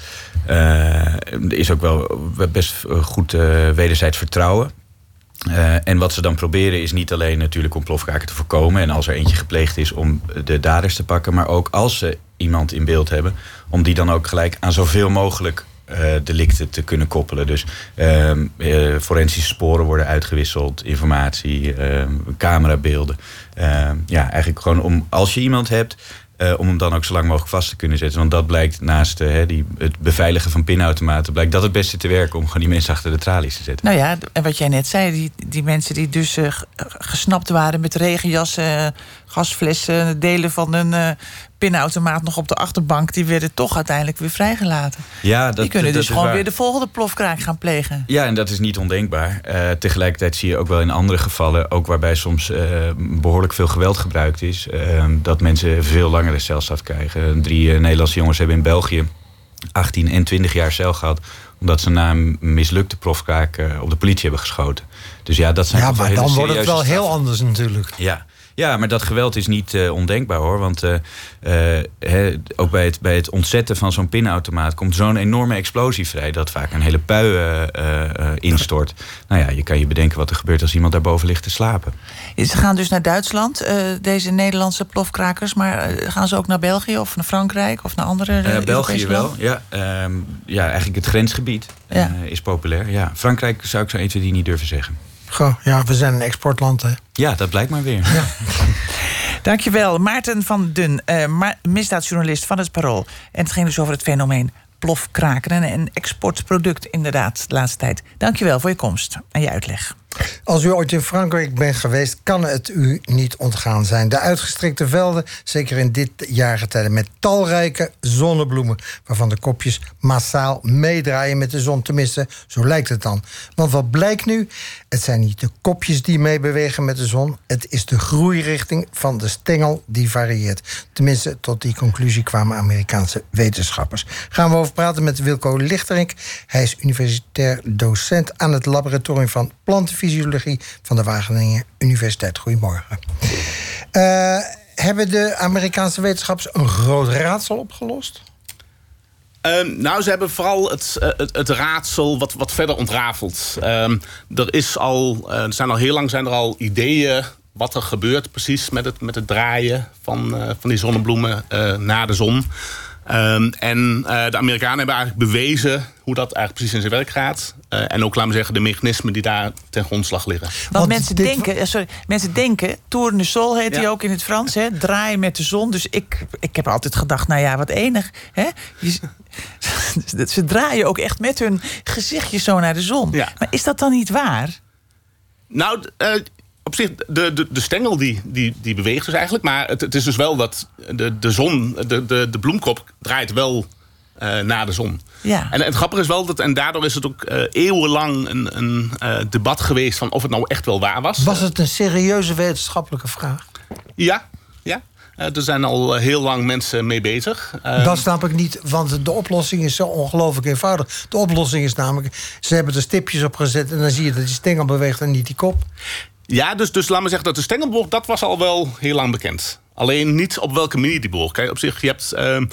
Er is ook wel best goed wederzijds vertrouwen. En wat ze dan proberen is niet alleen natuurlijk om plofkraken te voorkomen, en als er eentje gepleegd is om de daders te pakken, maar ook als ze iemand in beeld hebben, om die dan ook gelijk aan zoveel mogelijk delicten te kunnen koppelen. Dus forensische sporen worden uitgewisseld, informatie, camerabeelden. Eigenlijk gewoon om, als je iemand hebt, om hem dan ook zo lang mogelijk vast te kunnen zetten. Want dat blijkt naast het beveiligen van pinautomaten, blijkt dat het beste te werken om gewoon die mensen achter de tralies te zetten. Nou ja, en wat jij net zei, die mensen die dus gesnapt waren met regenjassen, gasflessen, delen van een pinautomaat nog op de achterbank, die werden toch uiteindelijk weer vrijgelaten. Ja, die kunnen dus gewoon weer de volgende plofkraak gaan plegen. Ja, en dat is niet ondenkbaar. Tegelijkertijd zie je ook wel in andere gevallen, ook waarbij soms behoorlijk veel geweld gebruikt is, dat mensen veel langere celstraf krijgen. 3 Nederlandse jongens hebben in België 18 en 20 jaar cel gehad, omdat ze na een mislukte plofkraak op de politie hebben geschoten. Dus ja, dat zijn maar dan wordt het wel straffen. heel anders natuurlijk. Ja, Ja, maar dat geweld is niet ondenkbaar, hoor. Want ook bij het ontzetten van zo'n pinautomaat komt zo'n enorme explosie vrij dat vaak een hele pui instort. Nou ja, je kan je bedenken wat er gebeurt als iemand daarboven ligt te slapen. Ze gaan dus naar Duitsland, deze Nederlandse plofkrakers. Maar gaan ze ook naar België of naar Frankrijk of naar andere België wel, ja. Eigenlijk het grensgebied is populair. Ja. Frankrijk zou ik zo 1, 2, 3 niet durven zeggen. Goh, ja, we zijn een exportland, hè? Ja, dat blijkt maar weer. Ja. Dankjewel, Maarten van Dun, misdaadjournalist van Het Parool. En het ging dus over het fenomeen plofkraken. Een exportproduct inderdaad de laatste tijd. Dankjewel voor je komst en je uitleg. Als u ooit in Frankrijk bent geweest, kan het u niet ontgaan zijn. De uitgestrekte velden, zeker in dit jaargetijde, met talrijke zonnebloemen, waarvan de kopjes massaal meedraaien met de zon. Tenminste, zo lijkt het dan. Want wat blijkt nu? Het zijn niet de kopjes die meebewegen met de zon. Het is de groeirichting van de stengel die varieert. Tenminste, tot die conclusie kwamen Amerikaanse wetenschappers. Gaan we over praten met Wilco Lichterink. Hij is universitair docent aan het laboratorium van plantenfysiologie van de Wageningen Universiteit. Goedemorgen. Hebben de Amerikaanse wetenschappers een groot raadsel opgelost? Ze hebben vooral het raadsel wat verder ontrafeld. Er zijn al heel lang ideeën wat er gebeurt precies met het draaien van die zonnebloemen naar de zon. De Amerikanen hebben eigenlijk bewezen hoe dat eigenlijk precies in zijn werk gaat. En ook, laten we zeggen, de mechanismen die daar ten grondslag liggen. Want mensen denken, tour de sol heet hij ook in het Frans, hè? Draaien met de zon. Dus ik heb altijd gedacht, nou ja, wat enig. Hè? Ze draaien ook echt met hun gezichtje zo naar de zon. Ja. Maar is dat dan niet waar? Nou, op zich, de stengel die beweegt dus eigenlijk. Maar het is dus wel dat de zon, de bloemkop draait wel naar de zon. Ja. En het grappige is wel dat, en daardoor is het ook eeuwenlang een debat geweest van of het nou echt wel waar was. Was het een serieuze wetenschappelijke vraag? Ja. Er zijn al heel lang mensen mee bezig. Dat snap ik niet, want de oplossing is zo ongelooflijk eenvoudig. De oplossing is namelijk, ze hebben er stipjes op gezet en dan zie je dat die stengel beweegt en niet die kop. Ja, dus laat maar zeggen dat de stengel bewoog, dat was al wel heel lang bekend. Alleen niet op welke manier die bewoog. Kijk, op zich, je hebt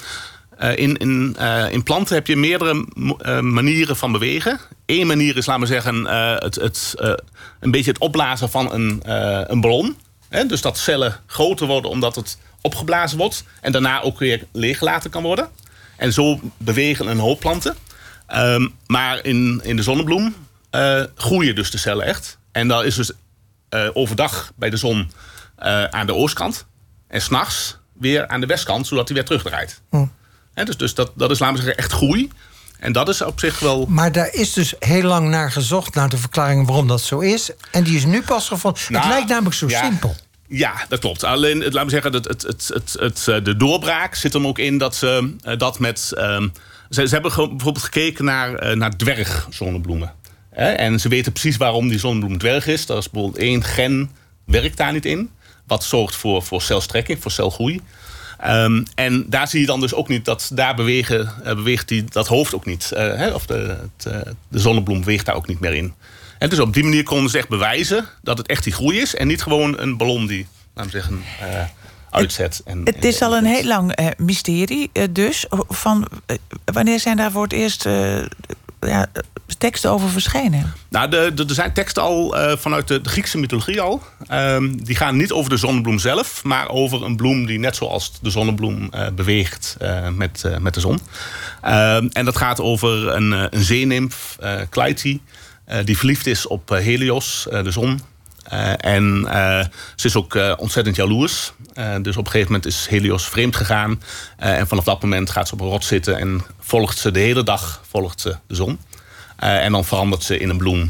in planten heb je meerdere manieren van bewegen. Eén manier is, laten we zeggen, een beetje het opblazen van een ballon. Dus dat cellen groter worden omdat het opgeblazen wordt en daarna ook weer leeggelaten kan worden. En zo bewegen een hoop planten. Maar in de zonnebloem groeien dus de cellen echt. En dat is dus overdag bij de zon aan de oostkant. En 's nachts weer aan de westkant, zodat hij weer terugdraait. Dus dat is, laten we zeggen, echt groei. En dat is op zich wel... Maar daar is dus heel lang naar gezocht, naar de verklaring waarom dat zo is. En die is nu pas gevonden. Het lijkt namelijk zo simpel. Ja, dat klopt. Alleen, laten we zeggen, de doorbraak zit er ook in dat ze dat met... Ze hebben bijvoorbeeld gekeken naar dwergzonnebloemen. En ze weten precies waarom die zonnebloem dwerg is. Dat is bijvoorbeeld 1 gen werkt daar niet in. Wat zorgt voor celstrekking, voor celgroei. En daar zie je dan dus ook niet dat daar beweegt dat hoofd ook niet. Of de zonnebloem beweegt daar ook niet meer in. En dus op die manier konden ze echt bewijzen dat het echt die groei is. En niet gewoon een ballon die, laten we zeggen, uitzet. Het is al een heel lang mysterie dus. Wanneer zijn daar voor het eerst teksten over verschenen? Nou, er zijn teksten al vanuit de Griekse mythologie al. Die gaan niet over de zonnebloem zelf, maar over een bloem die net zoals de zonnebloem beweegt met de zon. En dat gaat over een zeenimf, Cleite, die verliefd is op Helios, de zon. En ze is ook ontzettend jaloers. Dus op een gegeven moment is Helios vreemd gegaan. En vanaf dat moment gaat ze op een rots zitten en volgt ze de hele dag de zon. En dan verandert ze in een bloem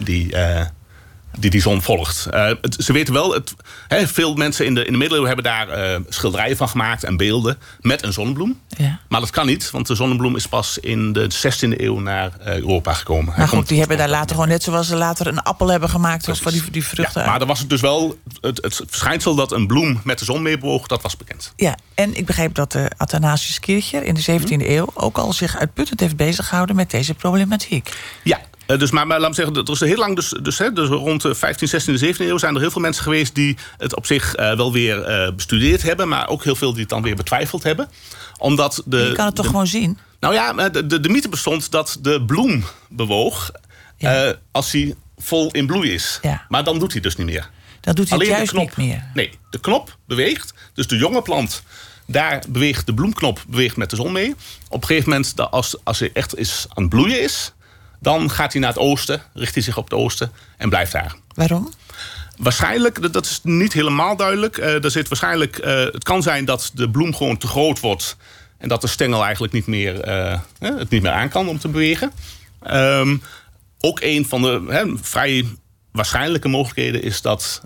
die zon volgt. Ze weten wel, veel mensen in de middeleeuwen hebben daar schilderijen van gemaakt en beelden met een zonnebloem. Ja. Maar dat kan niet, want de zonnebloem is pas in de 16e eeuw naar Europa gekomen. Maar goed, die hebben daar later gewoon, net zoals ze later een appel hebben gemaakt of van die vruchten. Ja, maar er was het dus wel het verschijnsel dat een bloem met de zon meebewoog, dat was bekend. Ja, en ik begreep dat Athanasius Kircher in de 17e eeuw ook al zich uitputtend heeft bezig gehouden met deze problematiek. Ja, Maar laat me zeggen, er is heel lang, dus rond de 15, 16, 17 eeuw zijn er heel veel mensen geweest die het op zich wel weer bestudeerd hebben, maar ook heel veel die het dan weer betwijfeld hebben. Omdat je kan het toch gewoon zien? Nou ja, de mythe bestond dat de bloem bewoog als hij vol in bloei is. Ja. Maar dan doet hij dus niet meer. Dan doet hij het juist niet meer. Nee, de knop beweegt. Dus de jonge plant, daar beweegt de bloemknop met de zon mee. Op een gegeven moment, als hij echt aan het bloeien is, dan gaat hij naar het oosten, richt hij zich op het oosten en blijft daar. Waarom? Waarschijnlijk, dat is niet helemaal duidelijk. Het kan zijn dat de bloem gewoon te groot wordt en dat de stengel eigenlijk het niet meer aan kan om te bewegen. Ook een van de vrij waarschijnlijke mogelijkheden is dat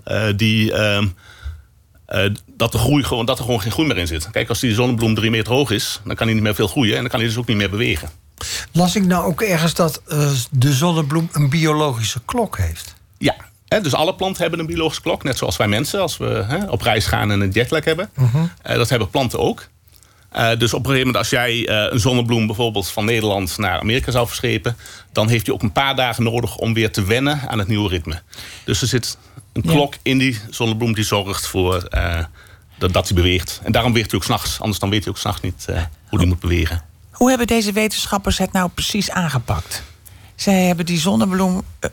dat er gewoon geen groei meer in zit. Kijk, als die zonnebloem 3 meter hoog is, dan kan hij niet meer veel groeien en dan kan hij dus ook niet meer bewegen. Las ik nou ook ergens dat de zonnebloem een biologische klok heeft? Ja, dus alle planten hebben een biologische klok, net zoals wij mensen, als we op reis gaan en een jetlag hebben. Dat hebben planten ook. Dus op een gegeven moment, als jij een zonnebloem bijvoorbeeld van Nederland naar Amerika zou verschepen, dan heeft hij ook een paar dagen nodig om weer te wennen aan het nieuwe ritme. Dus er zit een klok in die zonnebloem die zorgt voor dat hij beweegt. En daarom beweegt hij ook 's nachts, anders dan weet hij ook 's nachts niet hoe hij moet bewegen. Hoe hebben deze wetenschappers het nou precies aangepakt? Zij hebben die zonnebloem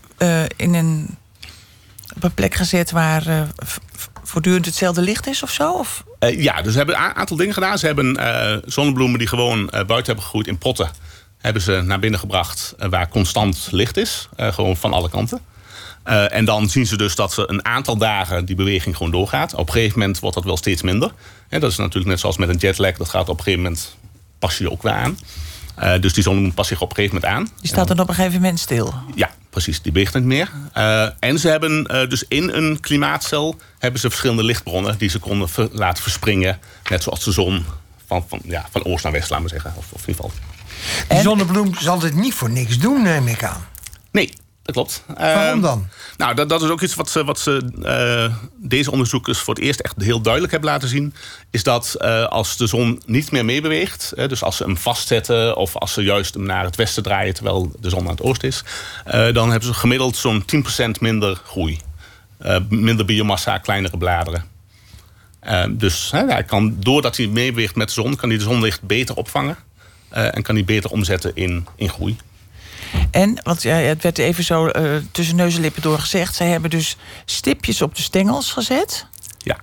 op een plek gezet waar voortdurend hetzelfde licht is of zo? Of? Dus ze hebben een aantal dingen gedaan. Ze hebben zonnebloemen die gewoon buiten hebben gegroeid in potten, hebben ze naar binnen gebracht waar constant licht is. Gewoon van alle kanten. En dan zien ze dus dat ze een aantal dagen die beweging gewoon doorgaat. Op een gegeven moment wordt dat wel steeds minder. Dat is natuurlijk net zoals met een jetlag. Dat gaat op een gegeven moment, pas je ook weer aan. Dus die zonnebloem past zich op een gegeven moment aan. Die staat dan op een gegeven moment stil? Ja, precies. Die beweegt niet meer. En ze hebben dus in een klimaatcel hebben ze verschillende lichtbronnen die ze konden laten verspringen. Net zoals de zon van oost naar west, laten we zeggen. Of in ieder geval. Die zonnebloem zal dit niet voor niks doen, neem ik aan. Nee, dat klopt. Waarom dan? Nou, dat is ook iets wat deze onderzoekers voor het eerst echt heel duidelijk hebben laten zien. Is dat als de zon niet meer meebeweegt, dus als ze hem vastzetten of als ze juist hem naar het westen draaien terwijl de zon aan het oosten is, dan hebben ze gemiddeld zo'n 10% minder groei. Minder biomassa, kleinere bladeren. Dus hij kan, doordat hij meebeweegt met de zon, kan hij de zonlicht beter opvangen en kan hij beter omzetten in groei. En, want het werd even zo tussen neus en lippen door gezegd, zij hebben dus stipjes op de stengels gezet. Ja.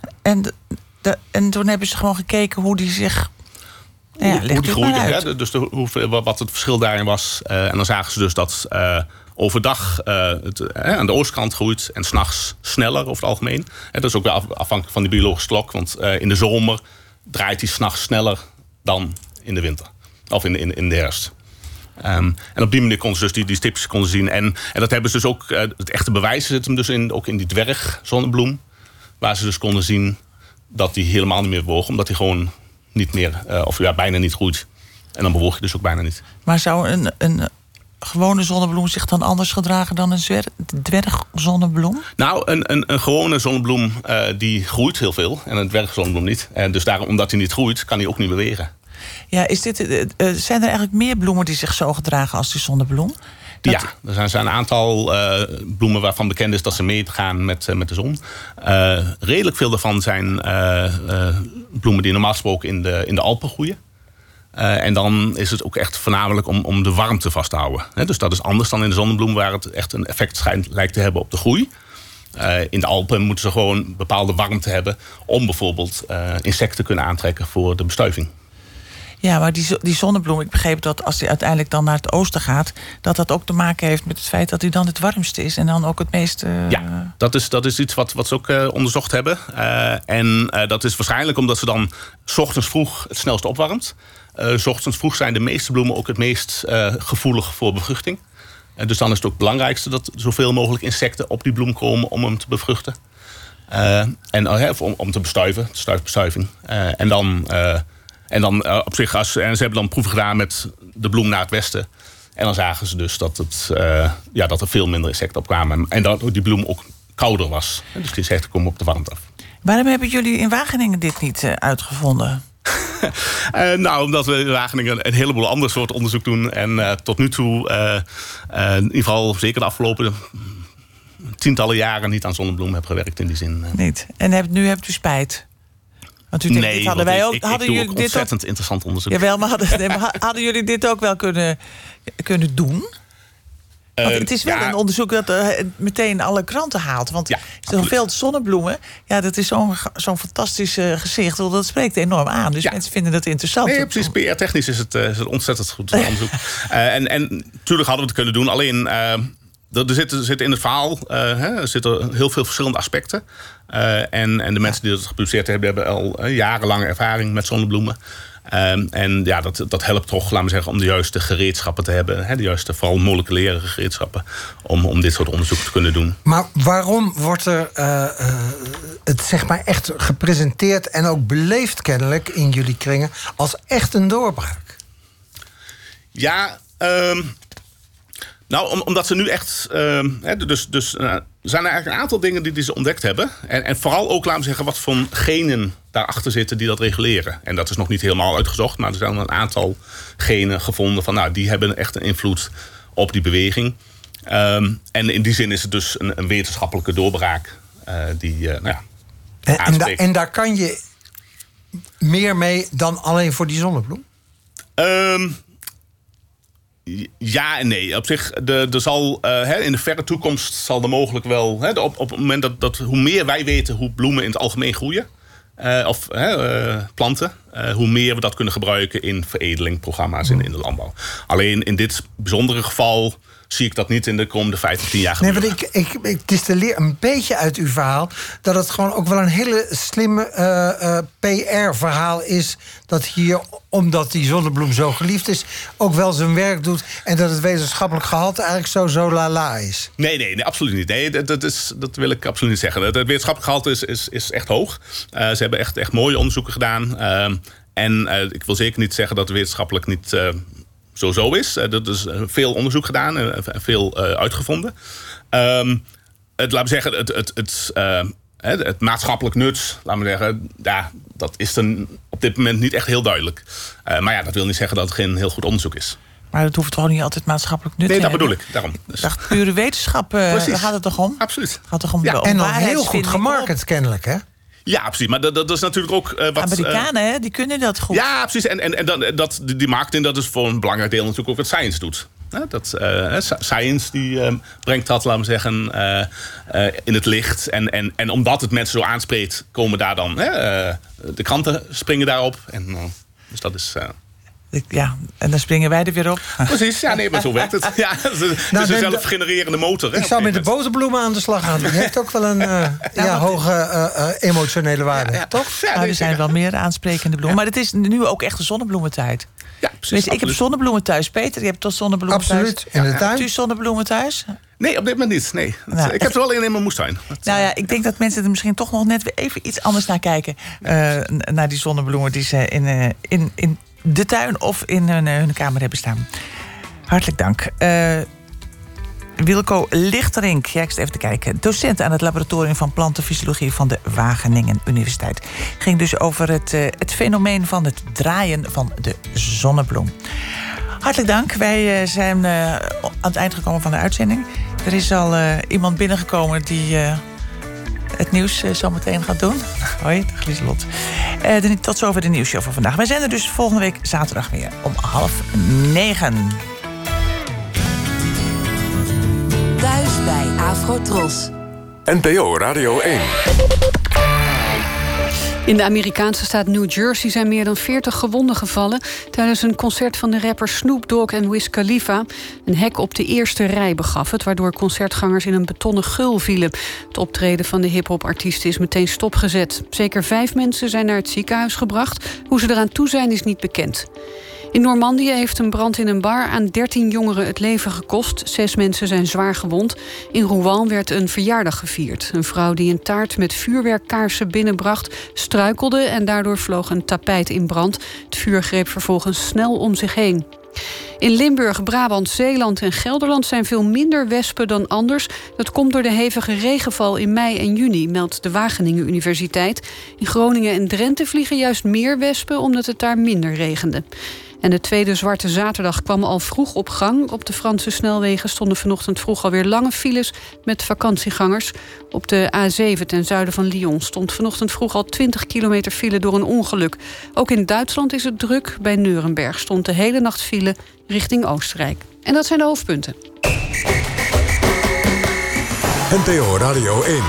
En toen hebben ze gewoon gekeken hoe die zich hoe die groeide. Dus wat het verschil daarin was. En dan zagen ze dus dat overdag aan de oostkant groeit en 's nachts sneller over het algemeen. Dat is ook wel afhankelijk van die biologische klok. Want in de zomer draait hij 's nachts sneller dan in de winter. Of in de herfst. En op die manier konden ze dus die stipjes zien. En dat hebben ze dus ook, het echte bewijs zit hem dus ook in die dwergzonnebloem. Waar ze dus konden zien dat die helemaal niet meer bewoog. Omdat hij gewoon niet meer, bijna niet groeit. En dan bewoog je dus ook bijna niet. Maar zou een gewone zonnebloem zich dan anders gedragen dan een dwergzonnebloem? Nou, een gewone zonnebloem die groeit heel veel. En een dwergzonnebloem niet. En dus daarom, omdat hij niet groeit, kan hij ook niet bewegen. Ja, zijn er eigenlijk meer bloemen die zich zo gedragen als die zonnebloem? Ja, er zijn een aantal bloemen waarvan bekend is dat ze meegaan met de zon. Redelijk veel daarvan zijn bloemen die normaal gesproken in de Alpen groeien. En dan is het ook echt voornamelijk om de warmte vast te houden. Dus dat is anders dan in de zonnebloem, waar het echt een effect lijkt te hebben op de groei. In de Alpen moeten ze gewoon bepaalde warmte hebben om bijvoorbeeld insecten te kunnen aantrekken voor de bestuiving. Ja, maar die zonnebloem, ik begreep dat als hij uiteindelijk dan naar het oosten gaat, dat ook te maken heeft met het feit dat hij dan het warmste is en dan ook het meest. Ja, dat is iets wat ze ook onderzocht hebben. En dat is waarschijnlijk omdat ze dan 's ochtends vroeg het snelst opwarmt. 's ochtends vroeg zijn de meeste bloemen ook het meest gevoelig voor bevruchting. Dus dan is het ook het belangrijkste dat zoveel mogelijk insecten op die bloem komen om hem te bevruchten. Om te bestuiven, stuifbestuiving. En dan op zich, en ze hebben dan proeven gedaan met de bloem naar het westen. En dan zagen ze dus dat er veel minder insecten op kwamen. En dat die bloem ook kouder was. Dus die insecten komen op de warmte af. Waarom hebben jullie in Wageningen dit niet uitgevonden? Omdat we in Wageningen een heleboel ander soort onderzoek doen. En tot nu toe, in ieder geval zeker de afgelopen tientallen jaren... niet aan zonnebloemen heb gewerkt in die zin. Niet. En nu hebt u spijt? Want u denkt, dit hadden wij ook. Ik doe ook ontzettend interessant onderzoek. Jawel, maar hadden jullie dit ook wel kunnen doen? Want het is wel een onderzoek dat meteen alle kranten haalt. Want zoveel zonnebloemen, dat is zo'n fantastisch gezicht. Dat spreekt enorm aan. Dus mensen vinden dat interessant. Nee, precies. PR-technisch is het ontzettend goed onderzoek. En natuurlijk hadden we het kunnen doen. Alleen, er zit in het verhaal zitten heel veel verschillende aspecten. En de mensen die dat gepubliceerd hebben al jarenlange ervaring met zonnebloemen. Dat helpt toch, laten we zeggen, om de juiste gereedschappen te hebben. De juiste, vooral moleculaire gereedschappen. Om dit soort onderzoek te kunnen doen. Maar waarom wordt er het zeg maar echt gepresenteerd en ook beleefd kennelijk in jullie kringen als echt een doorbraak? Ja, omdat ze nu echt... er zijn eigenlijk een aantal dingen die ze ontdekt hebben. En vooral ook, laten we zeggen, wat voor genen daarachter zitten die dat reguleren. En dat is nog niet helemaal uitgezocht, maar er zijn een aantal genen gevonden van, die hebben echt een invloed op die beweging. En in die zin is het dus een wetenschappelijke doorbraak aanspreekt. En daar kan je meer mee dan alleen voor die zonnebloem? Ja en nee. Op zich, er zal in de verre toekomst zal er mogelijk wel... op het moment dat hoe meer wij weten hoe bloemen in het algemeen groeien... planten, hoe meer we dat kunnen gebruiken in veredelingprogramma's in de landbouw. Alleen in dit bijzondere geval zie ik dat niet in de komende 5 of 10 jaar gebeuren. Nee, want ik distilleer een beetje uit uw verhaal dat het gewoon ook wel een hele slimme PR-verhaal is. Dat hier, omdat die zonnebloem zo geliefd is, ook wel zijn werk doet. En dat het wetenschappelijk gehalte eigenlijk zo la is. Nee, absoluut niet. Nee, dat wil ik absoluut niet zeggen. Het wetenschappelijk gehalte is echt hoog. Ze hebben echt mooie onderzoeken gedaan. Ik wil zeker niet zeggen dat het wetenschappelijk niet zo is. Er is veel onderzoek gedaan en veel uitgevonden. Laten we zeggen, het maatschappelijk nut, laten we zeggen, dat is dan op dit moment niet echt heel duidelijk. Maar dat wil niet zeggen dat het geen heel goed onderzoek is. Maar dat hoeft toch niet altijd maatschappelijk nut te hebben? Nee, dat bedoel ik. Daarom. Ik dacht, pure wetenschap, daar gaat het toch om? Absoluut. Gaat toch om en dan heel goed gemarket kennelijk, hè? Ja, precies. Maar dat is natuurlijk ook wat... Amerikanen, die kunnen dat goed. Ja, precies. En die marketing, dat is voor een belangrijk deel natuurlijk ook wat science doet. Science die brengt dat, laten we zeggen, in het licht. En omdat het mensen zo aanspreekt, komen daar dan... de kranten springen daarop. Dus dat is... en dan springen wij er weer op. Precies, maar zo werkt het. Ja, het is een zelfgenererende motor. Ik zou met de boterbloemen aan de slag gaan. Dat heeft ook wel een hoge emotionele waarde, toch? Ja, er zijn wel meer aansprekende bloemen. Maar het is nu ook echt de zonnebloementijd. Ja, precies. Ik heb zonnebloemen thuis. Peter, je hebt toch zonnebloemen thuis? Absoluut, in de tuin. Hebt u zonnebloemen thuis? Nee, op dit moment niet. Nee. Ik heb er wel in mijn moestuin. Ik denk dat mensen er misschien toch nog net weer even iets anders naar kijken. Naar die zonnebloemen die ze in de tuin of in hun kamer hebben staan. Hartelijk dank. Wilco Lichterink, ik zit even te kijken. Docent aan het laboratorium van plantenfysiologie van de Wageningen Universiteit. Ging dus over het fenomeen van het draaien van de zonnebloem. Hartelijk dank. Wij zijn aan het eind gekomen van de uitzending. Er is al iemand binnengekomen die het nieuws zo meteen gaat doen. Hoi, Lieselot. Tot zover de nieuwsshow van vandaag. Wij zijn er dus volgende week zaterdag weer om 8:30. Thuis bij Afrotros. NPO Radio 1. In de Amerikaanse staat New Jersey zijn meer dan 40 gewonden gevallen tijdens een concert van de rappers Snoop Dogg en Wiz Khalifa. Een hek op de eerste rij begaf het, waardoor concertgangers in een betonnen geul vielen. Het optreden van de hip-hop-artiesten is meteen stopgezet. Zeker 5 mensen zijn naar het ziekenhuis gebracht. Hoe ze eraan toe zijn is niet bekend. In Normandië heeft een brand in een bar aan 13 jongeren het leven gekost. 6 mensen zijn zwaar gewond. In Rouen werd een verjaardag gevierd. Een vrouw die een taart met vuurwerkkaarsen binnenbracht struikelde en daardoor vloog een tapijt in brand. Het vuur greep vervolgens snel om zich heen. In Limburg, Brabant, Zeeland en Gelderland zijn veel minder wespen dan anders. Dat komt door de hevige regenval in mei en juni, meldt de Wageningen Universiteit. In Groningen en Drenthe vliegen juist meer wespen omdat het daar minder regende. En de tweede Zwarte Zaterdag kwam al vroeg op gang. Op de Franse snelwegen stonden vanochtend vroeg alweer lange files met vakantiegangers. Op de A7 ten zuiden van Lyon stond vanochtend vroeg al 20 kilometer file door een ongeluk. Ook in Duitsland is het druk. Bij Neurenberg stond de hele nacht file richting Oostenrijk. En dat zijn de hoofdpunten. NPO Radio 1.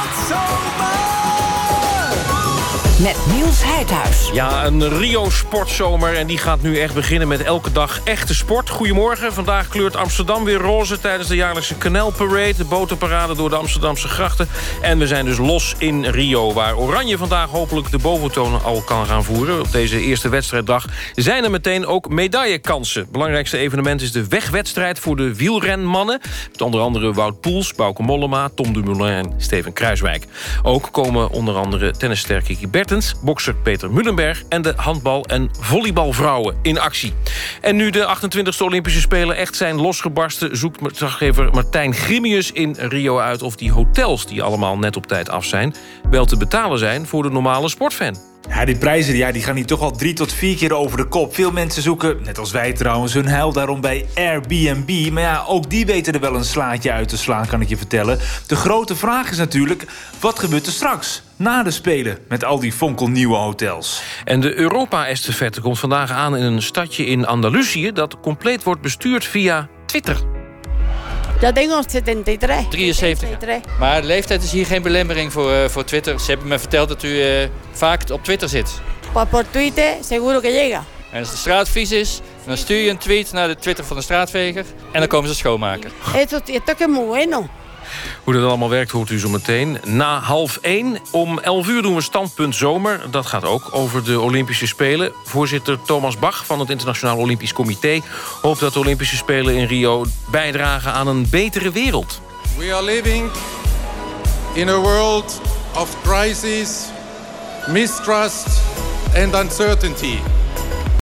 Met Niels Heidhuis. Ja, een Rio-sportzomer en die gaat nu echt beginnen met elke dag echte sport. Goedemorgen, vandaag kleurt Amsterdam weer roze tijdens de jaarlijkse Canal Parade, de botenparade door de Amsterdamse grachten. En we zijn dus los in Rio, waar Oranje vandaag hopelijk de boventoon al kan gaan voeren. Op deze eerste wedstrijddag zijn er meteen ook medaillekansen. Het belangrijkste evenement is de wegwedstrijd voor de wielrenmannen. Met onder andere Wout Poels, Bauke Mollema, Tom Dumoulin en Steven Kruijswijk. Ook komen onder andere tennisster Kiki Bertens, bokser Peter Mullenberg en de handbal- en volleybalvrouwen in actie. En nu de 28e Olympische Spelen echt zijn losgebarsten, zoekt verslaggever Martijn Grimius in Rio uit of die hotels, die allemaal net op tijd af zijn, wel te betalen zijn voor de normale sportfan. Ja, die prijzen die gaan hier toch al 3 tot 4 keer over de kop. Veel mensen zoeken, net als wij trouwens, hun heil daarom bij Airbnb. Maar ja, ook die weten er wel een slaatje uit te slaan, kan ik je vertellen. De grote vraag is natuurlijk, wat gebeurt er straks? Na de Spelen, met al die fonkelnieuwe hotels. En de Europa-estafette komt vandaag aan in een stadje in Andalusië dat compleet wordt bestuurd via Twitter. Ja, tengo 73. 73. Maar de leeftijd is hier geen belemmering voor Twitter. Ze hebben me verteld dat u vaak op Twitter zit. Por Twitter seguro que llega. En als de straat vies is, dan stuur je een tweet naar de Twitter van de straatveger en dan komen ze schoonmaken. Esto que es muy bueno. Hoe dat allemaal werkt hoort u zo meteen. Na 12:30, om 11 uur doen we Standpunt Zomer. Dat gaat ook over de Olympische Spelen. Voorzitter Thomas Bach van het Internationaal Olympisch Comité hoopt dat de Olympische Spelen in Rio bijdragen aan een betere wereld. We are living in a world of crisis, mistrust and uncertainty.